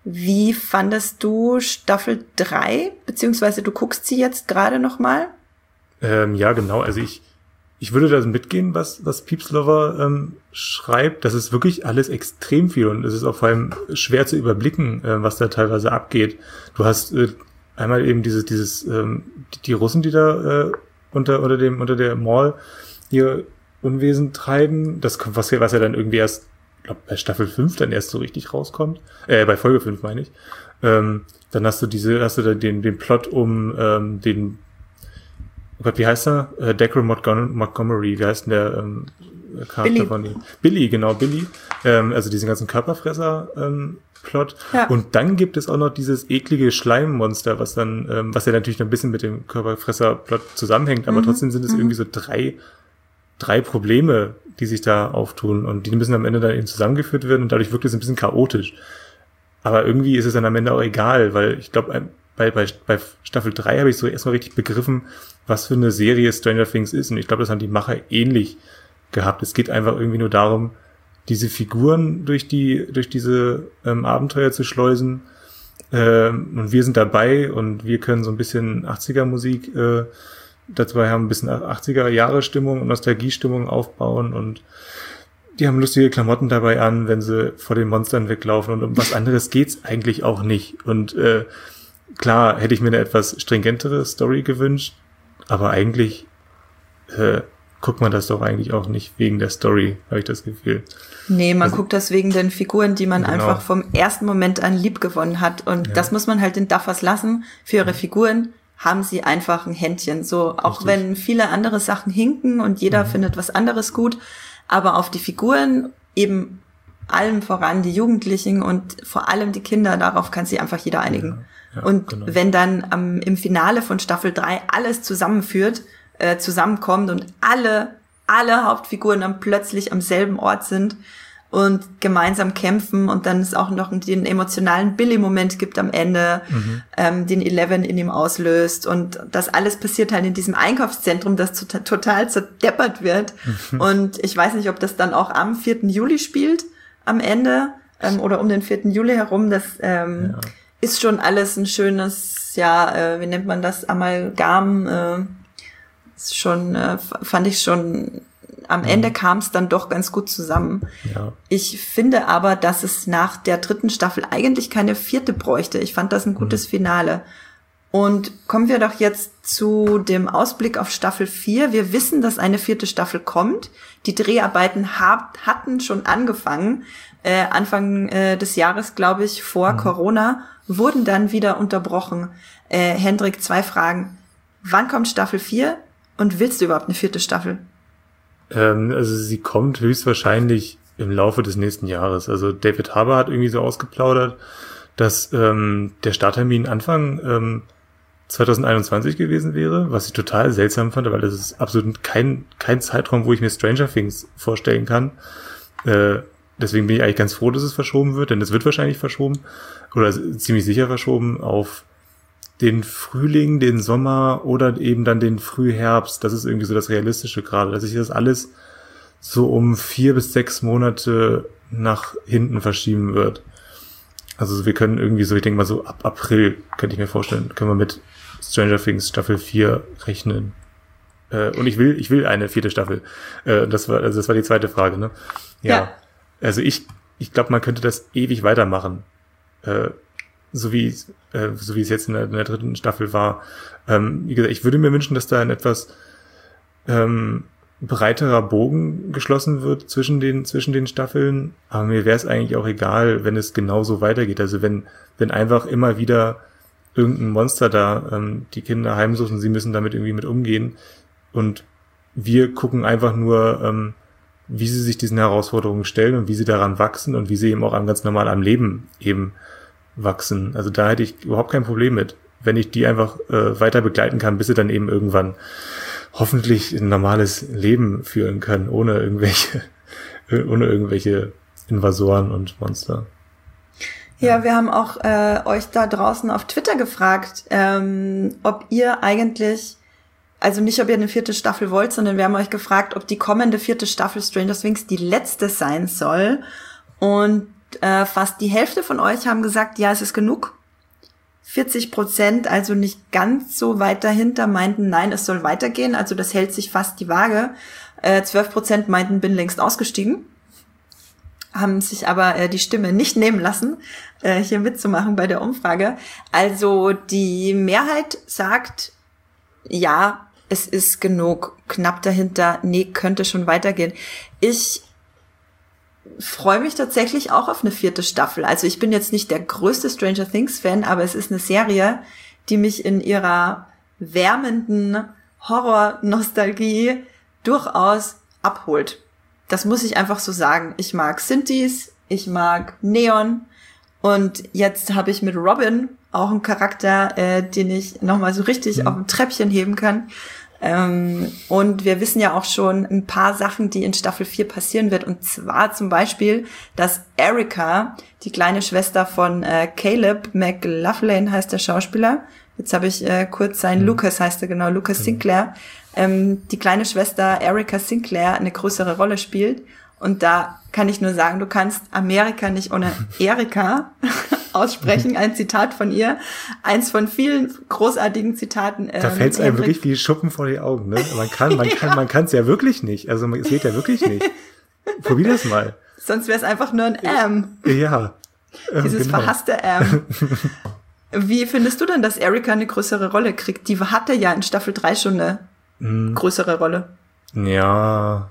Wie fandest du Staffel drei, beziehungsweise du guckst sie jetzt gerade noch mal? Ähm, ja, genau. Also ich ich würde da mitgehen, was was Peeps Lover ähm, schreibt. Das ist wirklich alles extrem viel und es ist auch vor allem schwer zu überblicken, äh, was da teilweise abgeht. Du hast äh, einmal eben dieses dieses ähm, die, die Russen, die da äh, unter unter dem unter der Mall ihr Unwesen treiben. Das was ja was ja dann irgendwie erst, ich glaube, bei Staffel fünf dann erst so richtig rauskommt. Äh, bei Folge fünf meine ich. Ähm, dann hast du diese, hast du dann den, den Plot um ähm, den, oh Gott, wie heißt er? Äh, Decker Montgomery, wie heißt denn der ähm, Charakter Billy. von ihm? Billy, genau, Billy. Ähm, also diesen ganzen Körperfresser ähm, Plot. Ja. Und dann gibt es auch noch dieses eklige Schleimmonster, was dann, ähm, was ja natürlich noch ein bisschen mit dem Körperfresser-Plot zusammenhängt, aber mhm. trotzdem sind es mhm. irgendwie so drei drei Probleme, die sich da auftun und die müssen am Ende dann eben zusammengeführt werden und dadurch wirkt es ein bisschen chaotisch. Aber irgendwie ist es dann am Ende auch egal, weil ich glaube, bei, bei, bei Staffel drei habe ich so erstmal richtig begriffen, was für eine Serie Stranger Things ist und ich glaube, das haben die Macher ähnlich gehabt. Es geht einfach irgendwie nur darum, diese Figuren durch die durch diese ähm, Abenteuer zu schleusen ähm, und wir sind dabei und wir können so ein bisschen achtziger-Musik äh, dabei haben, ein bisschen achtziger-Jahre-Stimmung und Nostalgie-Stimmung aufbauen und die haben lustige Klamotten dabei an, wenn sie vor den Monstern weglaufen und um was anderes geht's eigentlich auch nicht. Und äh, klar hätte ich mir eine etwas stringentere Story gewünscht, aber eigentlich äh, guckt man das doch eigentlich auch nicht wegen der Story, habe ich das Gefühl. Nee, man also, guckt das wegen den Figuren, die man genau. einfach vom ersten Moment an lieb gewonnen hat. Und ja. das muss man halt den Duffers lassen. Für ihre Figuren haben sie einfach ein Händchen. So, auch Richtig. Wenn viele andere Sachen hinken und jeder mhm. findet was anderes gut. Aber auf die Figuren, eben allem voran die Jugendlichen und vor allem die Kinder, darauf kann sich einfach jeder einigen. Ja, ja, und genau. wenn dann am, im Finale von Staffel drei alles zusammenführt, äh, zusammenkommt und alle, alle Hauptfiguren dann plötzlich am selben Ort sind und gemeinsam kämpfen und dann es auch noch den emotionalen Billy-Moment gibt am Ende, mhm. ähm, den Eleven in ihm auslöst und das alles passiert halt in diesem Einkaufszentrum, das to- total zerdeppert wird mhm. und ich weiß nicht, ob das dann auch am vierten Juli spielt, am Ende ähm, oder um den vierten Juli herum, das ähm, ja. ist schon alles ein schönes, ja, äh, wie nennt man das, Amalgam, äh, ist schon, äh, fand ich schon, am Ende kam es dann doch ganz gut zusammen. Ja. Ich finde aber, dass es nach der dritten Staffel eigentlich keine vierte bräuchte. Ich fand das ein gutes mhm. Finale. Und kommen wir doch jetzt zu dem Ausblick auf Staffel vier. Wir wissen, dass eine vierte Staffel kommt. Die Dreharbeiten hab, hatten schon angefangen. Äh, Anfang äh, des Jahres, glaube ich, vor mhm. Corona, wurden dann wieder unterbrochen. Äh, Hendrik, zwei Fragen. Wann kommt Staffel vier? Und willst du überhaupt eine vierte Staffel? Also sie kommt höchstwahrscheinlich im Laufe des nächsten Jahres. Also David Harbour hat irgendwie so ausgeplaudert, dass ähm, der Starttermin Anfang ähm, zwanzig einundzwanzig gewesen wäre, was ich total seltsam fand, weil das ist absolut kein kein Zeitraum, wo ich mir Stranger Things vorstellen kann. Äh, deswegen bin ich eigentlich ganz froh, dass es verschoben wird, denn es wird wahrscheinlich verschoben oder ziemlich sicher verschoben auf den Frühling, den Sommer oder eben dann den Frühherbst. Das ist irgendwie so das Realistische gerade, dass sich das alles so um vier bis sechs Monate nach hinten verschieben wird. Also wir können irgendwie so, ich denke mal so ab April, könnte ich mir vorstellen, können wir mit Stranger Things Staffel vier rechnen. Äh, und ich will, ich will eine vierte Staffel. Äh, das war, also das war die zweite Frage, ne? Ja. ja. Also ich, ich glaube, man könnte das ewig weitermachen. Äh, so wie äh, so wie es jetzt in der, in der dritten Staffel war. Ähm, wie gesagt, ich würde mir wünschen, dass da ein etwas ähm, breiterer Bogen geschlossen wird zwischen den zwischen den Staffeln. Aber mir wäre es eigentlich auch egal, wenn es genauso weitergeht. Also wenn wenn einfach immer wieder irgendein Monster da ähm, die Kinder heimsucht und sie müssen damit irgendwie mit umgehen und wir gucken einfach nur, ähm, wie sie sich diesen Herausforderungen stellen und wie sie daran wachsen und wie sie eben auch am ganz normal am Leben eben wachsen. Also da hätte ich überhaupt kein Problem mit, wenn ich die einfach äh, weiter begleiten kann, bis sie dann eben irgendwann hoffentlich ein normales Leben führen können, ohne irgendwelche ohne irgendwelche Invasoren und Monster. Ja, wir haben auch äh, euch da draußen auf Twitter gefragt, ähm, ob ihr eigentlich, also nicht, ob ihr eine vierte Staffel wollt, sondern wir haben euch gefragt, ob die kommende vierte Staffel Stranger Things die letzte sein soll. Und äh, fast die Hälfte von euch haben gesagt, ja, es ist genug. vierzig Prozent, also nicht ganz so weit dahinter, meinten, nein, es soll weitergehen. Also das hält sich fast die Waage. Äh, zwölf Prozent meinten, bin längst ausgestiegen. Haben sich aber äh, die Stimme nicht nehmen lassen, äh, hier mitzumachen bei der Umfrage. Also die Mehrheit sagt, ja, es ist genug. Knapp dahinter, nee, könnte schon weitergehen. Ich freue mich tatsächlich auch auf eine vierte Staffel. Also ich bin jetzt nicht der größte Stranger Things Fan, aber es ist eine Serie, die mich in ihrer wärmenden Horror-Nostalgie durchaus abholt. Das muss ich einfach so sagen. Ich mag Synthes, ich mag Neon und jetzt habe ich mit Robin auch einen Charakter, äh, den ich nochmal so richtig mhm. auf ein Treppchen heben kann. Ähm, und wir wissen ja auch schon ein paar Sachen, die in Staffel vier passieren wird. Und zwar zum Beispiel, dass Erica, die kleine Schwester von äh, Caleb McLaughlin heißt der Schauspieler. Jetzt habe ich äh, kurz sein mhm. Lucas heißt er genau, Lucas mhm. Sinclair. Ähm, die kleine Schwester Erica Sinclair eine größere Rolle spielt. Und da kann ich nur sagen, du kannst Amerika nicht ohne Erika aussprechen. Ein Zitat von ihr. Eins von vielen großartigen Zitaten. Ähm, da fällt es einem wirklich wie Schuppen vor die Augen. Ne? Man kann, man kann, man kann es ja wirklich nicht. Also es geht ja wirklich nicht. Probier das mal. Sonst wäre es einfach nur ein M. Ja. Ähm, Dieses genau. verhasste M. Wie findest du denn, dass Erika eine größere Rolle kriegt? Die hatte ja in Staffel drei schon eine hm. größere Rolle. Ja.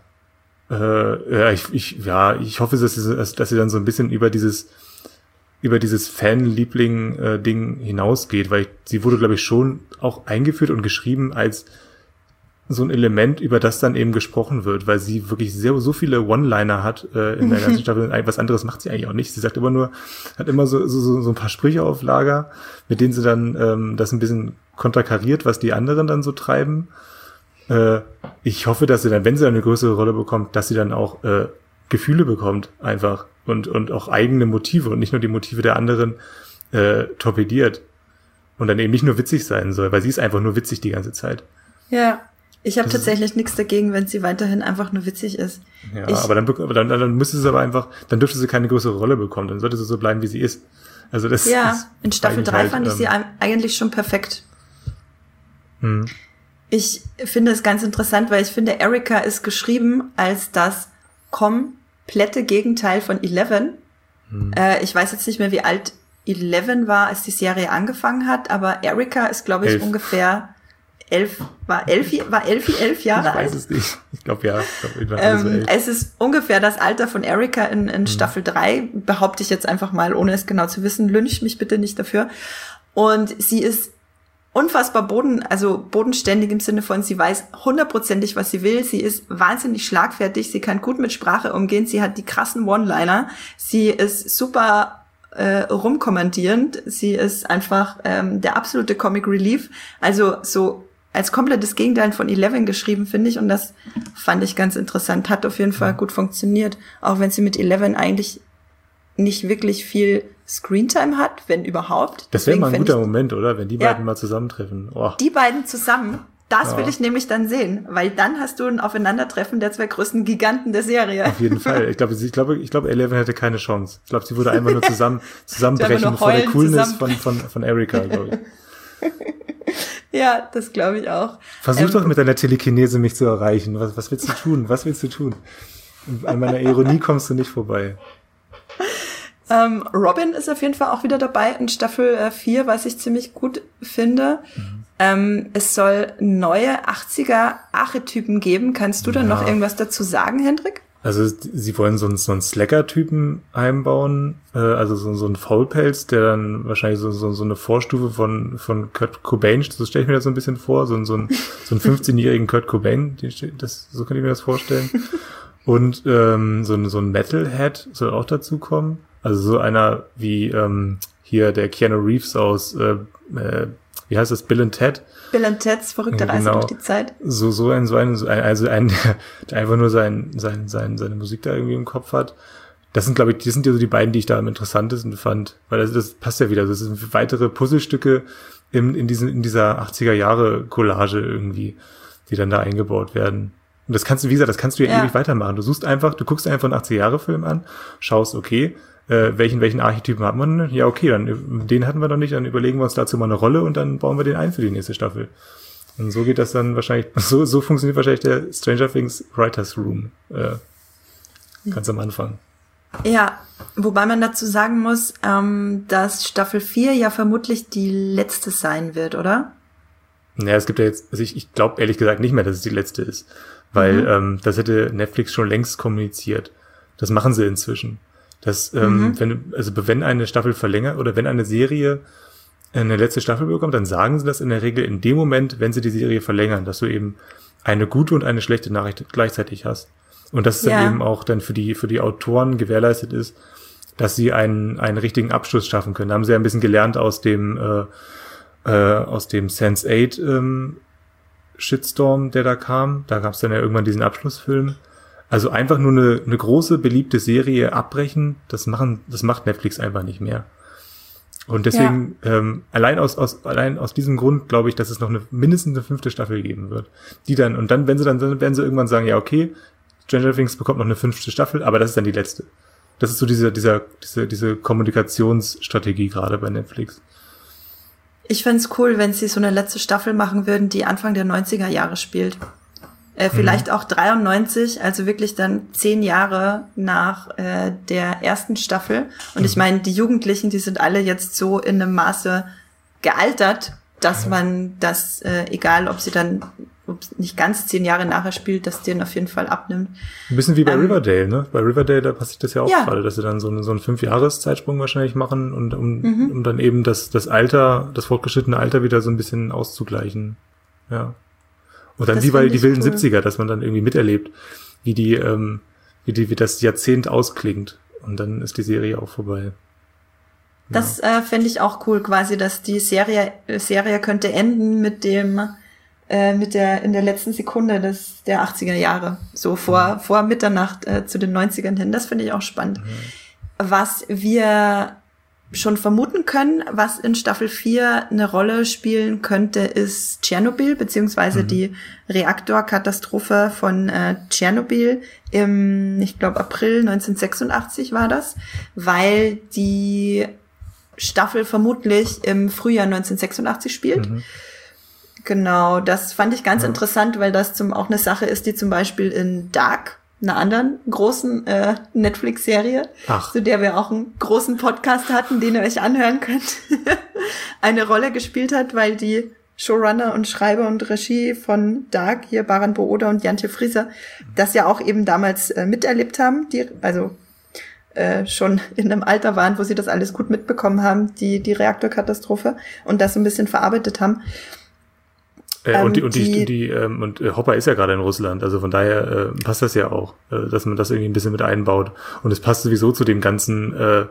Äh, ja, ich, ich, ja, ich hoffe, dass sie, dass sie dann so ein bisschen über dieses, über dieses Fan-Liebling-Ding hinausgeht, weil ich, sie wurde, glaube ich, schon auch eingeführt und geschrieben als so ein Element, über das dann eben gesprochen wird, weil sie wirklich sehr, so viele One-Liner hat äh, in der ganzen Staffel. Was anderes macht sie eigentlich auch nicht. Sie sagt immer nur, hat immer so, so, so ein paar Sprüche auf Lager, mit denen sie dann ähm, das ein bisschen konterkariert, was die anderen dann so treiben. Äh, ich hoffe, dass sie dann, wenn sie dann eine größere Rolle bekommt, dass sie dann auch äh, Gefühle bekommt, einfach. Und, und auch eigene Motive und nicht nur die Motive der anderen äh, torpediert. Und dann eben nicht nur witzig sein soll, weil sie ist einfach nur witzig die ganze Zeit. Ja. Ich habe tatsächlich nichts dagegen, wenn sie weiterhin einfach nur witzig ist. Ja, ich, aber dann, dann, dann müsste sie aber einfach, dann dürfte sie keine größere Rolle bekommen. Dann sollte sie so bleiben, wie sie ist. Also das ja, ist in Staffel drei halt, fand ich ähm, sie eigentlich schon perfekt. Hm. Ich finde es ganz interessant, weil ich finde, Erika ist geschrieben als das komplette Gegenteil von Eleven. Hm. Äh, ich weiß jetzt nicht mehr, wie alt Eleven war, als die Serie angefangen hat, aber Erika ist, glaube ich, elf. ungefähr elf, war elf, war elf, elf Jahre alt. Ich weiß es nicht. Ich glaube, ja. Ich glaub, ähm, so es ist ungefähr das Alter von Erika in, in mhm. Staffel drei, behaupte ich jetzt einfach mal, ohne es genau zu wissen. Lynch mich bitte nicht dafür. Und sie ist unfassbar boden, also bodenständig im Sinne von, sie weiß hundertprozentig, was sie will. Sie ist wahnsinnig schlagfertig. Sie kann gut mit Sprache umgehen. Sie hat die krassen One-Liner. Sie ist super äh, rumkommandierend. Sie ist einfach ähm, der absolute Comic Relief. Also so als komplettes Gegenteil von Eleven geschrieben, finde ich. Und das fand ich ganz interessant. Hat auf jeden Fall gut funktioniert. Auch wenn sie mit Eleven eigentlich nicht wirklich viel Screentime hat, wenn überhaupt. Das wäre mal ein guter ich, Moment, oder? Wenn die beiden ja, mal zusammentreffen. Oh. Die beiden zusammen, das ja. will ich nämlich dann sehen. Weil dann hast du ein Aufeinandertreffen der zwei größten Giganten der Serie. Auf jeden Fall. Ich glaube, ich glaube, ich glaube, Eleven hätte keine Chance. Ich glaube, sie würde einfach nur zusammen zusammenbrechen vor der Coolness von, von, von Erika, glaube ich. Ja, das glaube ich auch. Versuch ähm, doch mit deiner Telekinese mich zu erreichen. Was, was willst du tun? Was willst du tun? An meiner Ironie kommst du nicht vorbei. Ähm, Robin ist auf jeden Fall auch wieder dabei in Staffel äh, vier, was ich ziemlich gut finde. Mhm. Ähm, es soll neue achtziger-Archetypen geben. Kannst du ja. da noch irgendwas dazu sagen, Hendrik? Also sie wollen so einen, so einen Slacker-Typen einbauen, äh, also so, so einen Faulpelz, der dann wahrscheinlich so, so, so eine Vorstufe von von Kurt Cobain, so stelle ich mir das so ein bisschen vor, so, so, ein, so einen fünfzehnjährigen Kurt Cobain, das, so kann ich mir das vorstellen. Und ähm, so, ein, so ein Metalhead soll auch dazu kommen. Also so einer wie ähm, hier der Keanu Reeves aus, äh, äh, wie heißt das, Bill and Ted? Bill and Ted's verrückte Reise genau. durch die Zeit. So so ein, so ein, so ein also ein, der, der einfach nur sein, sein, sein, seine Musik da irgendwie im Kopf hat. Das sind, glaube ich, das sind ja so die beiden, die ich da am interessantesten fand. Weil das, das passt ja wieder. Das sind weitere Puzzlestücke in, in, diesen, in dieser achtziger-Jahre-Collage irgendwie, die dann da eingebaut werden. Und das kannst du, wie gesagt, das kannst du ja, ja. ewig weitermachen. Du suchst einfach, du guckst einfach einen achtziger-Jahre-Film an, schaust, okay, äh, welchen welchen Archetypen hat man? Ja, okay, dann den hatten wir noch nicht, dann überlegen wir uns dazu mal eine Rolle und dann bauen wir den ein für die nächste Staffel. Und so geht das dann wahrscheinlich, so so funktioniert wahrscheinlich der Stranger Things Writers Room äh, ganz am Anfang. Ja, wobei man dazu sagen muss, ähm, dass Staffel vier ja vermutlich die letzte sein wird, oder? Naja, es gibt ja jetzt, also ich, ich glaube ehrlich gesagt nicht mehr, dass es die letzte ist, weil mhm. ähm, das hätte Netflix schon längst kommuniziert. Das machen sie inzwischen. Das, ähm, mhm. wenn, also wenn eine Staffel verlängert oder wenn eine Serie eine letzte Staffel bekommt, dann sagen sie das in der Regel in dem Moment, wenn sie die Serie verlängern, dass du eben eine gute und eine schlechte Nachricht gleichzeitig hast. Und dass es ja. dann eben auch dann für die für die Autoren gewährleistet ist, dass sie einen einen richtigen Abschluss schaffen können. Da haben sie ja ein bisschen gelernt aus dem äh, äh, aus dem Sense eight ähm, Shitstorm, der da kam. Da gab es dann ja irgendwann diesen Abschlussfilm. Also einfach nur eine eine große beliebte Serie abbrechen, das machen das macht Netflix einfach nicht mehr. Und deswegen, ja. ähm, allein aus, aus, allein aus diesem Grund glaube ich, dass es noch eine, mindestens eine fünfte Staffel geben wird. Die dann, und dann, wenn sie dann, dann werden sie irgendwann sagen, ja, okay, Stranger Things bekommt noch eine fünfte Staffel, aber das ist dann die letzte. Das ist so diese, dieser, diese, diese Kommunikationsstrategie gerade bei Netflix. Ich fänd's cool, wenn sie so eine letzte Staffel machen würden, die Anfang der neunziger Jahre spielt. Äh, vielleicht mhm. auch dreiundneunzig, also wirklich dann zehn Jahre nach äh, der ersten Staffel. Und mhm. ich meine, die Jugendlichen, die sind alle jetzt so in einem Maße gealtert, dass man das, äh, egal ob sie dann ob nicht ganz zehn Jahre nachher spielt, dass denen auf jeden Fall abnimmt. Ein bisschen wie bei ähm, Riverdale, ne? Bei Riverdale, da passiert das ja auch ja. gerade, dass sie dann so einen, so einen Fünf-Jahres-Zeitsprung wahrscheinlich machen und um, mhm. um dann eben das, das Alter, das fortgeschrittene Alter wieder so ein bisschen auszugleichen. Ja. Und dann das wie bei die wilden cool. siebziger, dass man dann irgendwie miterlebt, wie die, ähm, wie die, wie das Jahrzehnt ausklingt. Und dann ist die Serie auch vorbei. Ja. Das äh, fände ich auch cool, quasi, dass die Serie, Serie könnte enden mit dem, äh, mit der, in der letzten Sekunde des, der achtziger Jahre. So vor, mhm. vor Mitternacht äh, zu den neunzigern hin. Das finde ich auch spannend. Mhm. Was wir schon vermuten können, was in Staffel vier eine Rolle spielen könnte, ist Tschernobyl, beziehungsweise mhm. die Reaktorkatastrophe von äh, Tschernobyl im, ich glaube, April neunzehnhundertsechsundachtzig war das, weil die Staffel vermutlich im Frühjahr neunzehnhundertsechsundachtzig spielt. Mhm. Genau, das fand ich ganz ja. interessant, weil das zum auch eine Sache ist, die zum Beispiel in Dark, einer anderen großen äh, Netflix-Serie, Ach. zu der wir auch einen großen Podcast hatten, den ihr euch anhören könnt, eine Rolle gespielt hat, weil die Showrunner und Schreiber und Regie von Dark, hier Baran Booda und Jantje Frieser, das ja auch eben damals äh, miterlebt haben, die also äh, schon in einem Alter waren, wo sie das alles gut mitbekommen haben, die die Reaktorkatastrophe, und das so ein bisschen verarbeitet haben. Äh, und die, und die, die, ähm, und äh, Hopper ist ja gerade in Russland, also von daher äh, passt das ja auch, äh, dass man das irgendwie ein bisschen mit einbaut. Und es passt sowieso zu dem ganzen, äh,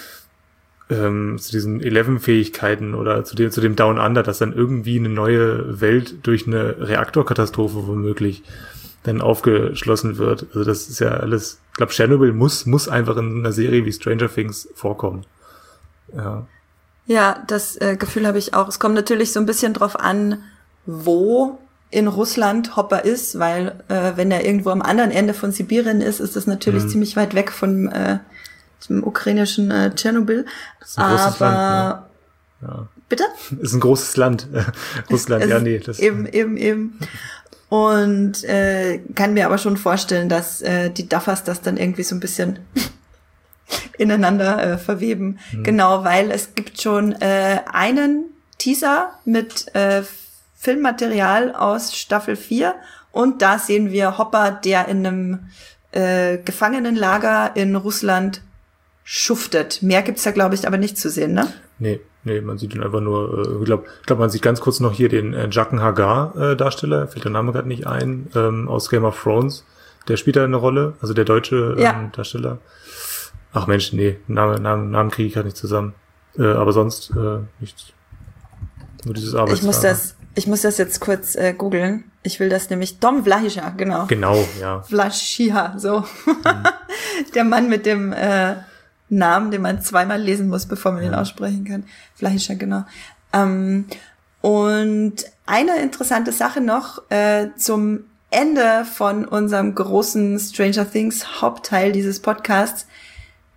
ähm, zu diesen Eleven-Fähigkeiten oder zu dem, zu dem Down Under, dass dann irgendwie eine neue Welt durch eine Reaktorkatastrophe womöglich dann aufgeschlossen wird. Also das ist ja alles, ich glaube, Tschernobyl muss, muss einfach in einer Serie wie Stranger Things vorkommen. Ja. Ja, das äh, Gefühl habe ich auch. Es kommt natürlich so ein bisschen drauf an, wo in Russland Hopper ist, weil äh, wenn er irgendwo am anderen Ende von Sibirien ist, ist das natürlich mhm. ziemlich weit weg von äh, dem ukrainischen äh, Tschernobyl. Das ist ein Aber großes Land, ne? Ja. Bitte? Ist ein großes Land. Russland, es ja, nee. Das eben, eben, eben. Und äh, kann mir aber schon vorstellen, dass äh, die Duffers das dann irgendwie so ein bisschen ineinander äh, verweben. Mhm. Genau, weil es gibt schon äh, einen Teaser mit äh, Filmmaterial aus Staffel vier, und da sehen wir Hopper, der in einem äh, Gefangenenlager in Russland schuftet. Mehr gibt's da, glaube ich, aber nicht zu sehen, ne? Nee, nee, man sieht ihn einfach nur, äh, ich glaube, ich glaub, man sieht ganz kurz noch hier den äh, Jaqen H'ghar äh, Darsteller, fällt der Name gerade nicht ein, ähm, aus Game of Thrones. Der spielt da eine Rolle, also der deutsche ähm, ja. Darsteller. Ach Mensch, nee, Namen, Namen, Namen kriege ich gerade nicht zusammen. Äh, aber sonst äh, nichts. Nur dieses Arbeitsfahrer. Ich muss das Ich muss das jetzt kurz äh, googeln. Ich will das nämlich. Dom Vlahija, genau. Genau, ja. Vlahija, so. Mhm. Der Mann mit dem äh, Namen, den man zweimal lesen muss, bevor man ja. ihn aussprechen kann. Vlahija, genau. Ähm, und eine interessante Sache noch äh, zum Ende von unserem großen Stranger Things Hauptteil dieses Podcasts.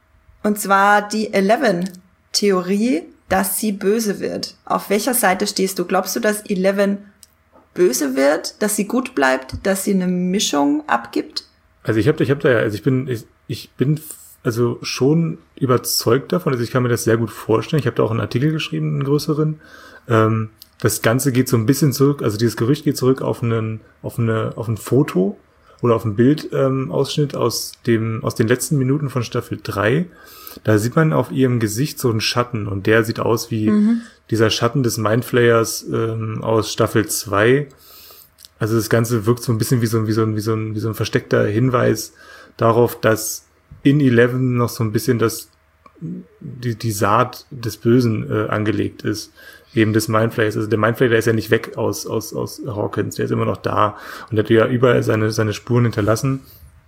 Und zwar die Eleven-Theorie, dass sie böse wird. Auf welcher Seite stehst du? Glaubst du, dass Eleven böse wird, dass sie gut bleibt, dass sie eine Mischung abgibt? Also ich habe ich hab da ja, also ich bin, ich, ich bin also schon überzeugt davon, also ich kann mir das sehr gut vorstellen. Ich habe da auch einen Artikel geschrieben, einen größeren. Ähm, das Ganze geht so ein bisschen zurück, also dieses Gerücht geht zurück auf einen, auf eine, auf ein Foto oder auf einen Bildausschnitt ähm, aus dem, aus den letzten Minuten von Staffel drei. Da sieht man auf ihrem Gesicht so einen Schatten und der sieht aus wie mhm. dieser Schatten des Mindflayers ähm, aus Staffel zwei. Also das Ganze wirkt so ein bisschen wie so, wie so, ein, wie so, ein, wie so ein versteckter Hinweis darauf, dass in Eleven noch so ein bisschen das, die, die Saat des Bösen äh, angelegt ist. Eben des Mindflayers. Also der Mindflayer, der ist ja nicht weg aus, aus, aus Hawkins. Der ist immer noch da. Und der hat ja überall seine, seine Spuren hinterlassen.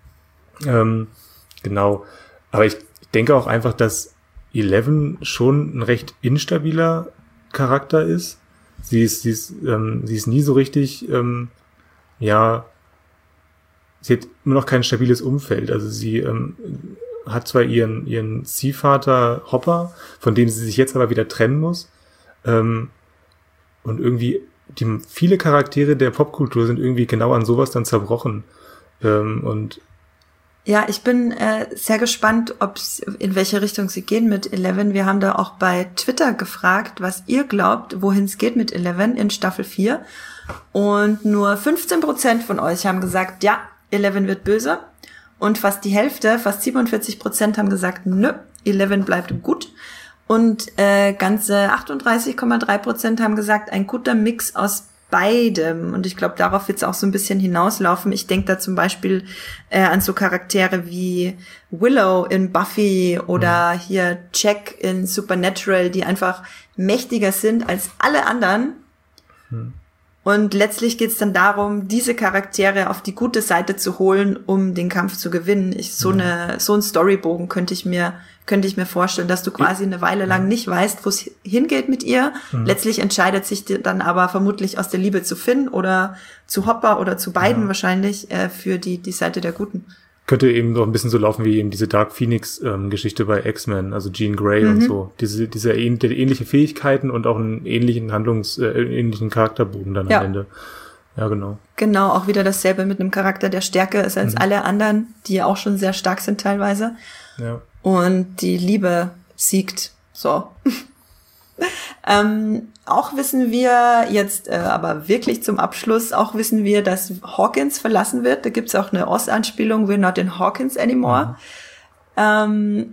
Ähm, genau. Aber ich denke auch einfach, dass Eleven schon ein recht instabiler Charakter ist. Sie ist, sie ist, ähm, sie ist nie so richtig, ähm, ja, sie hat immer noch kein stabiles Umfeld. Also sie ähm, hat zwar ihren ihren Ziehvater Hopper, von dem sie sich jetzt aber wieder trennen muss. Ähm, und irgendwie die viele Charaktere der Popkultur sind irgendwie genau an sowas dann zerbrochen. Ähm, und ja, ich bin äh, sehr gespannt, ob's, in welche Richtung sie gehen mit Eleven. Wir haben da auch bei Twitter gefragt, was ihr glaubt, wohin es geht mit Eleven in Staffel vier. Und nur fünfzehn Prozent von euch haben gesagt, ja, Eleven wird böse. Und fast die Hälfte, fast siebenundvierzig Prozent haben gesagt, nö, Eleven bleibt gut. Und äh, ganze achtunddreißig Komma drei Prozent haben gesagt, ein guter Mix aus beidem. Und ich glaube, darauf wird es auch so ein bisschen hinauslaufen. Ich denke da zum Beispiel äh, an so Charaktere wie Willow in Buffy oder mhm. hier Jack in Supernatural, die einfach mächtiger sind als alle anderen. Mhm. Und letztlich geht es dann darum, diese Charaktere auf die gute Seite zu holen, um den Kampf zu gewinnen. Ich, so mhm. eine so ein Storybogen könnte ich mir könnte ich mir vorstellen, dass du quasi eine Weile lang nicht weißt, wo es hingeht mit ihr. Mhm. Letztlich entscheidet sich dann aber vermutlich aus der Liebe zu Finn oder zu Hopper oder zu beiden ja. wahrscheinlich äh, für die die Seite der Guten. Könnte eben noch ein bisschen so laufen wie eben diese Dark Phoenix ähm, Geschichte bei X-Men, also Jean Grey mhm. und so. Diese diese ähn, ähnliche Fähigkeiten und auch einen ähnlichen Handlungs äh, ähnlichen Charakterbogen dann ja. am Ende. Ja, genau. Genau, auch wieder dasselbe mit einem Charakter, der stärker ist als mhm. alle anderen, die ja auch schon sehr stark sind teilweise. Ja. Und die Liebe siegt. So. ähm, auch wissen wir jetzt, äh, aber wirklich zum Abschluss, auch wissen wir, dass Hawkins verlassen wird. Da gibt's auch eine Oz-Anspielung, we're not in Hawkins anymore. Mhm. Ähm,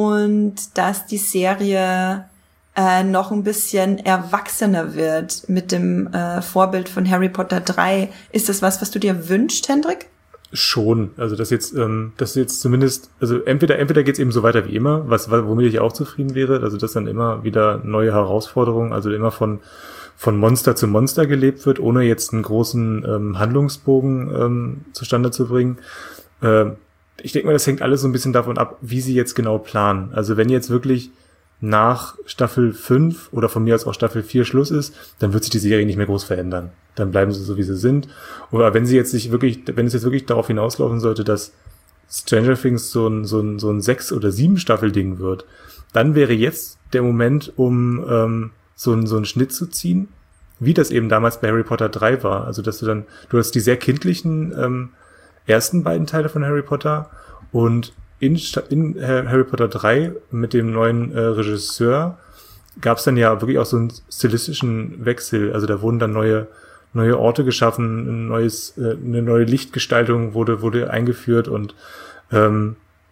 und dass die Serie äh, noch ein bisschen erwachsener wird mit dem äh, Vorbild von Harry Potter drei. Ist das was, was du dir wünschst, Hendrik? Schon, also das jetzt, ähm, das jetzt zumindest, also entweder entweder geht's eben so weiter wie immer, was womit ich auch zufrieden wäre, also dass dann immer wieder neue Herausforderungen, also immer von von Monster zu Monster gelebt wird, ohne jetzt einen großen ähm, Handlungsbogen ähm, zustande zu bringen. Ähm, ich denke mal, das hängt alles so ein bisschen davon ab, wie sie jetzt genau planen. Also wenn jetzt wirklich nach Staffel fünf oder von mir aus auch Staffel vier Schluss ist, dann wird sich die Serie nicht mehr groß verändern. Dann bleiben sie so, wie sie sind. Oder wenn sie jetzt sich wirklich, wenn es jetzt wirklich darauf hinauslaufen sollte, dass Stranger Things so ein, so ein, so ein sechs- oder sieben Staffel-Ding wird, dann wäre jetzt der Moment, um ähm, so, ein, so einen Schnitt zu ziehen, wie das eben damals bei Harry Potter drei war. Also, dass du dann, du hast die sehr kindlichen ähm, ersten beiden Teile von Harry Potter und in, in Harry Potter drei mit dem neuen äh, Regisseur gab es dann ja wirklich auch so einen stilistischen Wechsel. Also da wurden dann neue neue Orte geschaffen, ein neues, äh, eine neue Lichtgestaltung wurde wurde eingeführt und ähm,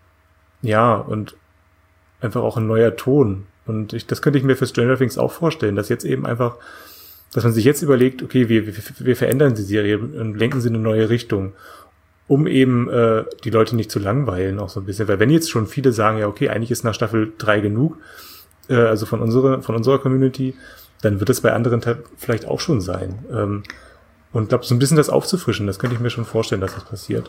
ja und einfach auch ein neuer Ton. Und ich, das könnte ich mir für Stranger Things auch vorstellen, dass jetzt eben einfach, dass man sich jetzt überlegt, okay, wir, wir, wir verändern die Serie und lenken sie in eine neue Richtung, um eben äh, die Leute nicht zu langweilen auch so ein bisschen. Weil wenn jetzt schon viele sagen, ja okay, eigentlich ist nach Staffel drei genug, äh, also von unserer von unserer Community, dann wird es bei anderen Te- vielleicht auch schon sein. Ähm, und glaube, so ein bisschen das aufzufrischen, das könnte ich mir schon vorstellen, dass das passiert.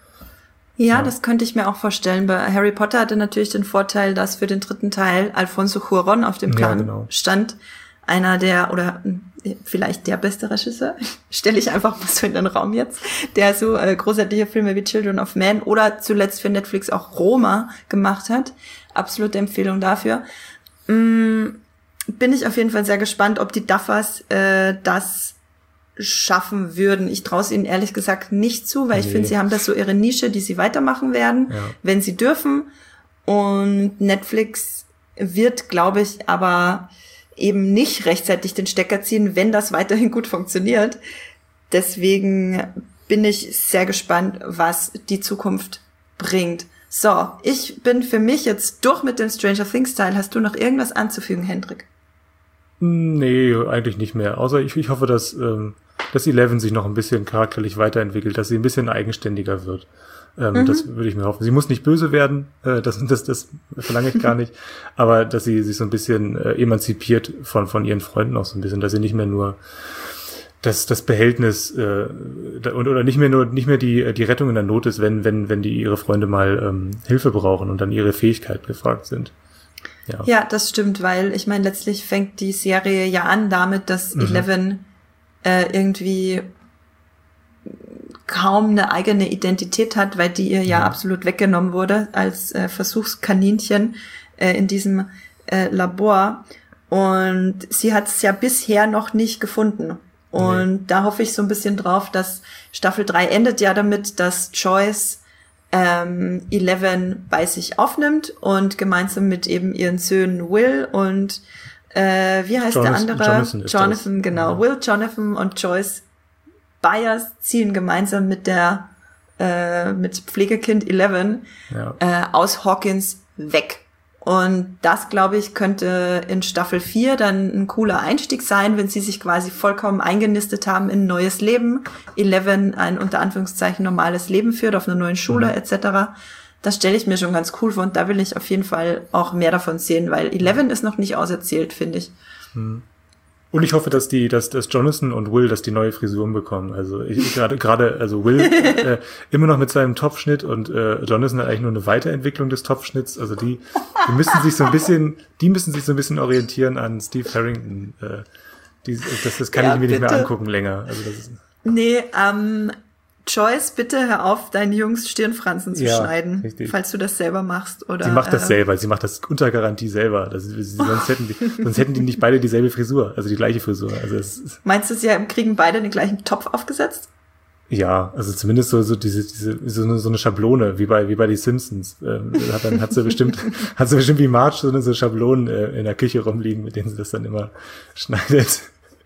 Ja, ja, das könnte ich mir auch vorstellen. Bei Harry Potter hatte natürlich den Vorteil, dass für den dritten Teil Alfonso Cuarón auf dem Plan ja, genau. stand. einer der, oder vielleicht der beste Regisseur, stelle ich einfach mal so in den Raum jetzt, der so äh, großartige Filme wie Children of Men oder zuletzt für Netflix auch Roma gemacht hat. Absolute Empfehlung dafür. Mm, bin ich auf jeden Fall sehr gespannt, ob die Duffers äh, das schaffen würden. Ich traue es ihnen ehrlich gesagt nicht zu, weil nee. ich finde, sie haben das so ihre Nische, die sie weitermachen werden, ja. wenn sie dürfen. Und Netflix wird, glaube ich, aber eben nicht rechtzeitig den Stecker ziehen, wenn das weiterhin gut funktioniert. Deswegen bin ich sehr gespannt, was die Zukunft bringt. So, ich bin für mich jetzt durch mit dem Stranger Things Teil. Hast du noch irgendwas anzufügen, Hendrik? Nee, eigentlich nicht mehr. Außer ich, ich hoffe, dass, ähm, dass Eleven sich noch ein bisschen charakterlich weiterentwickelt, dass sie ein bisschen eigenständiger wird. Ähm, mhm. Das würde ich mir hoffen. Sie muss nicht böse werden, äh, das, das, das verlange ich gar nicht, aber dass sie sich so ein bisschen äh, emanzipiert von, von ihren Freunden auch so ein bisschen, dass sie nicht mehr nur das, das Behältnis äh, oder nicht mehr nur nicht mehr die, die Rettung in der Not ist, wenn, wenn, wenn die ihre Freunde mal ähm, Hilfe brauchen und dann ihre Fähigkeiten gefragt sind. Ja. ja, das stimmt, weil ich meine, letztlich fängt die Serie ja an damit, dass mhm. Eleven äh, irgendwie kaum eine eigene Identität hat, weil die ihr ja, ja absolut weggenommen wurde als äh, Versuchskaninchen äh, in diesem äh, Labor. Und sie hat es ja bisher noch nicht gefunden. Und nee. da hoffe ich so ein bisschen drauf, dass Staffel drei endet ja damit, dass Joyce ähm, Eleven bei sich aufnimmt und gemeinsam mit eben ihren Söhnen Will und äh, wie heißt Jonathan, der andere? Jonathan, ist Jonathan, das. genau. Ja. Will, Jonathan und Joyce Byers ziehen gemeinsam mit der äh, mit Pflegekind Eleven ja. äh, aus Hawkins weg. Und das, glaube ich, könnte in Staffel vier dann ein cooler Einstieg sein, wenn sie sich quasi vollkommen eingenistet haben in ein neues Leben. Eleven ein unter Anführungszeichen normales Leben führt, auf einer neuen Schule mhm. et cetera. Das stelle ich mir schon ganz cool vor und da will ich auf jeden Fall auch mehr davon sehen, weil Eleven ist noch nicht auserzählt, finde ich. Mhm. Und ich hoffe, dass die, dass, dass Jonathan und Will, dass die neue Frisuren bekommen. Also ich gerade, gerade, also Will äh, immer noch mit seinem Topfschnitt und äh, Jonathan hat eigentlich nur eine Weiterentwicklung des Topfschnitts. Also die, die müssen sich so ein bisschen, die müssen sich so ein bisschen orientieren an Steve Harrington. Äh, die, das, das kann ja, ich mir bitte. nicht mehr angucken länger. Also das ist nee, ähm, Joyce, bitte hör auf, deinen Jungs Stirnfransen zu ja, schneiden, richtig. Falls du das selber machst. Oder, sie macht das äh, selber, sie macht das unter Garantie selber. Das ist, sonst, hätten die, sonst hätten die nicht beide dieselbe Frisur, also die gleiche Frisur. Also es ist, meinst du, sie kriegen beide den gleichen Topf aufgesetzt? Ja, also zumindest so, so diese, diese, so eine, so eine Schablone, wie bei, wie bei die Simpsons. Ähm, hat dann, hat sie bestimmt, hat sie bestimmt wie Marge so eine so Schablonen äh, in der Küche rumliegen, mit denen sie das dann immer schneidet.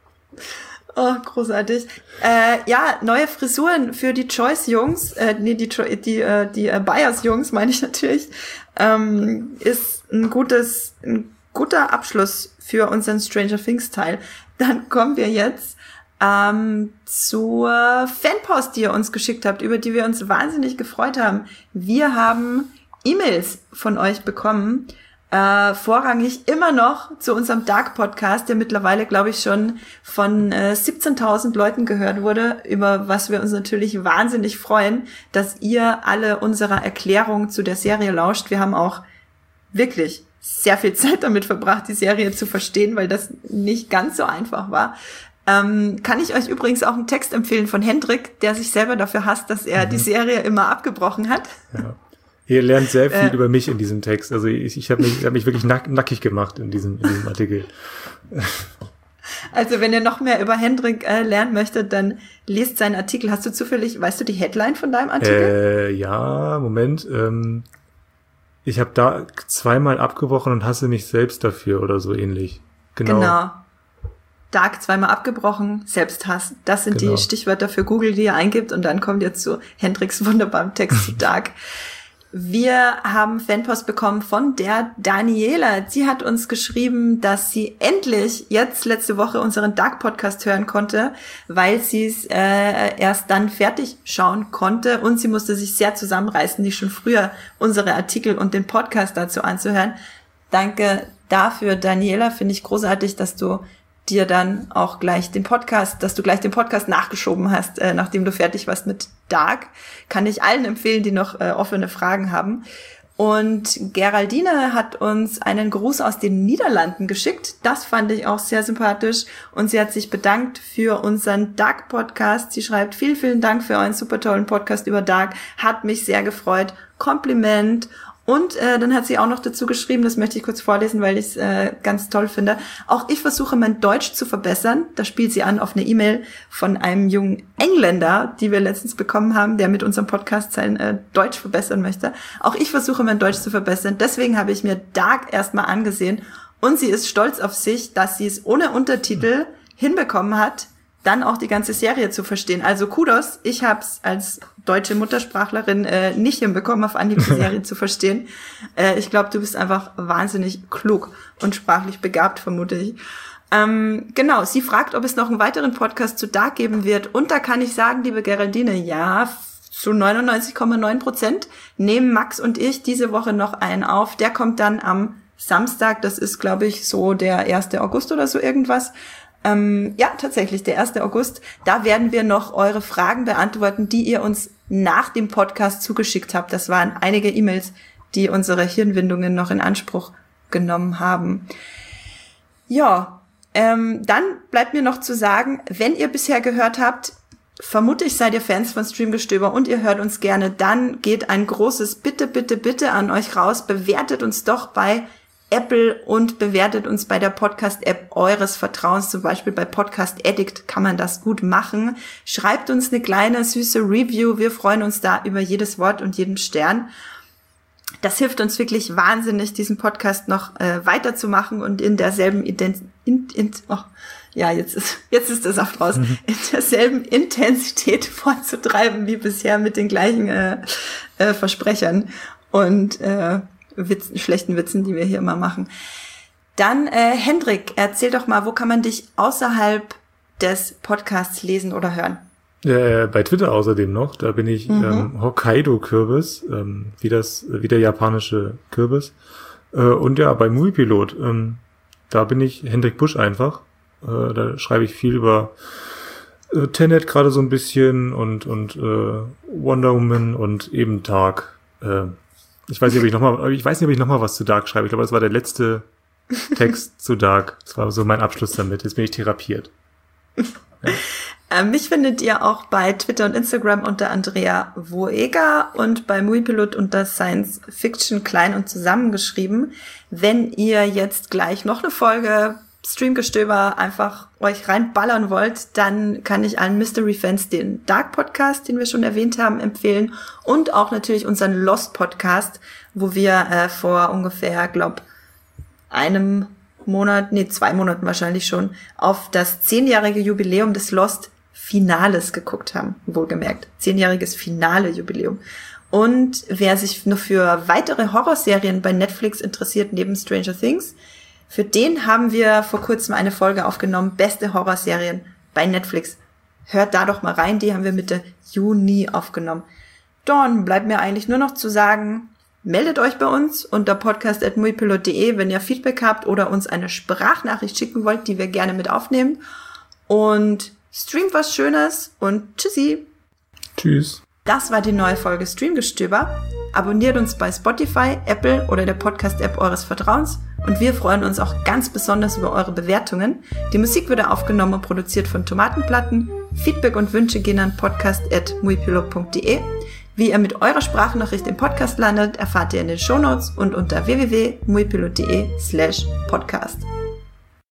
Oh, großartig. Äh, ja, neue Frisuren für die Choice-Jungs, äh, nee, die, die, äh, die äh, Byers-Jungs, meine ich natürlich, ähm, ist ein gutes, ein guter Abschluss für unseren Stranger Things-Teil. Dann kommen wir jetzt ähm, zur Fanpost, die ihr uns geschickt habt, über die wir uns wahnsinnig gefreut haben. Wir haben E-Mails von euch bekommen, Äh, vorrangig immer noch zu unserem Dark-Podcast, der mittlerweile, glaube ich, schon von äh, siebzehntausend Leuten gehört wurde, über was wir uns natürlich wahnsinnig freuen, dass ihr alle unserer Erklärung zu der Serie lauscht. Wir haben auch wirklich sehr viel Zeit damit verbracht, die Serie zu verstehen, weil das nicht ganz so einfach war. Ähm, kann ich euch übrigens auch einen Text empfehlen von Hendrik, der sich selber dafür hasst, dass er mhm. die Serie immer abgebrochen hat. Ja. Ihr lernt sehr viel äh, über mich in diesem Text. Also ich, ich habe mich, hab mich wirklich nack, nackig gemacht in diesem, in diesem Artikel. Also wenn ihr noch mehr über Hendrik äh, lernen möchtet, dann lest seinen Artikel. Hast du zufällig, weißt du die Headline von deinem Artikel? Äh, ja, Moment. Ähm, ich habe da zweimal abgebrochen und hasse mich selbst dafür oder so ähnlich. Genau. Genau. Dark zweimal abgebrochen, Selbsthass. Das sind genau. die Stichwörter für Google, die ihr eingibt und dann kommt ihr zu Hendriks wunderbarem Text zu Dark. Wir haben Fanpost bekommen von der Daniela. Sie hat uns geschrieben, dass sie endlich jetzt letzte Woche unseren Dark-Podcast hören konnte, weil sie es äh, erst dann fertig schauen konnte und sie musste sich sehr zusammenreißen, die schon früher unsere Artikel und den Podcast dazu anzuhören. Danke dafür, Daniela. Finde ich großartig, dass du dir dann auch gleich den Podcast, dass du gleich den Podcast nachgeschoben hast, äh, nachdem du fertig warst mit Dark. Kann ich allen empfehlen, die noch äh, offene Fragen haben. Und Geraldine hat uns einen Gruß aus den Niederlanden geschickt. Das fand ich auch sehr sympathisch. Und sie hat sich bedankt für unseren Dark-Podcast. Sie schreibt, vielen, vielen Dank für euren super tollen Podcast über Dark. Hat mich sehr gefreut. Kompliment. Und äh, dann hat sie auch noch dazu geschrieben, das möchte ich kurz vorlesen, weil ich es äh, ganz toll finde. Auch ich versuche, mein Deutsch zu verbessern. Da spielt sie an auf eine E-Mail von einem jungen Engländer, die wir letztens bekommen haben, der mit unserem Podcast sein äh, Deutsch verbessern möchte. Auch ich versuche, mein Deutsch zu verbessern. Deswegen habe ich mir Dark erstmal angesehen. Und sie ist stolz auf sich, dass sie es ohne Untertitel hinbekommen hat, dann auch die ganze Serie zu verstehen. Also Kudos, ich habe es als deutsche Muttersprachlerin äh, nicht hinbekommen, auf Anhieb die Serie zu verstehen. Äh, ich glaube, du bist einfach wahnsinnig klug und sprachlich begabt, vermute ich. Ähm, genau, sie fragt, ob es noch einen weiteren Podcast zu Dark geben wird. Und da kann ich sagen, liebe Geraldine, ja, zu neunundneunzig Komma neun Prozent nehmen Max und ich diese Woche noch einen auf. Der kommt dann am Samstag, das ist, glaube ich, so der erste August oder so irgendwas. Ähm, ja, tatsächlich, der erste August. Da werden wir noch eure Fragen beantworten, die ihr uns nach dem Podcast zugeschickt habt. Das waren einige E-Mails, die unsere Hirnwindungen noch in Anspruch genommen haben. Ja, ähm, dann bleibt mir noch zu sagen, wenn ihr bisher gehört habt, vermute ich, seid ihr Fans von Streamgestöber und ihr hört uns gerne, dann geht ein großes Bitte, bitte, bitte an euch raus. Bewertet uns doch bei Apple und bewertet uns bei der Podcast-App eures Vertrauens, zum Beispiel bei Podcast Addict kann man das gut machen. Schreibt uns eine kleine, süße Review, wir freuen uns da über jedes Wort und jeden Stern. Das hilft uns wirklich wahnsinnig, diesen Podcast noch äh, weiterzumachen und in derselben Ident- in, in, oh, ja, jetzt ist, jetzt ist der Saft raus, mhm. in derselben Intensität vorzutreiben wie bisher mit den gleichen äh, äh, Versprechern und äh, Witz, schlechten Witzen, die wir hier immer machen. Dann, äh, Hendrik, erzähl doch mal, wo kann man dich außerhalb des Podcasts lesen oder hören? Äh, bei Twitter außerdem noch, da bin ich mhm. ähm, Hokkaido-Kürbis, ähm, wie das, wie der japanische Kürbis. Äh, und ja, bei Moviepilot, ähm, da bin ich Hendrik Busch einfach. Äh, da schreibe ich viel über äh, Tenet gerade so ein bisschen und und äh, Wonder Woman und eben Dark. Äh, Ich weiß nicht, ob ich noch mal, ich weiß nicht, ob ich noch mal was zu Dark schreibe. Ich glaube, das war der letzte Text zu Dark. Das war so mein Abschluss damit. Jetzt bin ich therapiert. Ja. Ähm, mich findet ihr auch bei Twitter und Instagram unter Andrea Woeger und bei Moviepilot unter Science Fiction klein und zusammengeschrieben. Wenn ihr jetzt gleich noch eine Folge Streamgestöber einfach euch reinballern wollt, dann kann ich allen Mystery-Fans den Dark-Podcast, den wir schon erwähnt haben, empfehlen und auch natürlich unseren Lost-Podcast, wo wir äh, vor ungefähr, glaub, einem Monat, nee, zwei Monaten wahrscheinlich schon, auf das zehnjährige Jubiläum des Lost-Finales geguckt haben, wohlgemerkt. Zehnjähriges Finale-Jubiläum. Und wer sich noch für weitere Horrorserien bei Netflix interessiert, neben Stranger Things, für den haben wir vor kurzem eine Folge aufgenommen, beste Horrorserien bei Netflix. Hört da doch mal rein, die haben wir Mitte Juni aufgenommen. Dann bleibt mir eigentlich nur noch zu sagen, meldet euch bei uns unter podcast at moviepilot punkt de, wenn ihr Feedback habt oder uns eine Sprachnachricht schicken wollt, die wir gerne mit aufnehmen. Und streamt was Schönes und tschüssi. Tschüss. Das war die neue Folge Streamgestöber. Abonniert uns bei Spotify, Apple oder der Podcast-App eures Vertrauens und wir freuen uns auch ganz besonders über eure Bewertungen. Die Musik wird aufgenommen und produziert von Tomatenplatten. Feedback und Wünsche gehen an podcast at moviepilot punkt de. Wie ihr mit eurer Sprachnachricht im Podcast landet, erfahrt ihr in den Shownotes und unter w w w punkt moviepilot punkt de slash podcast.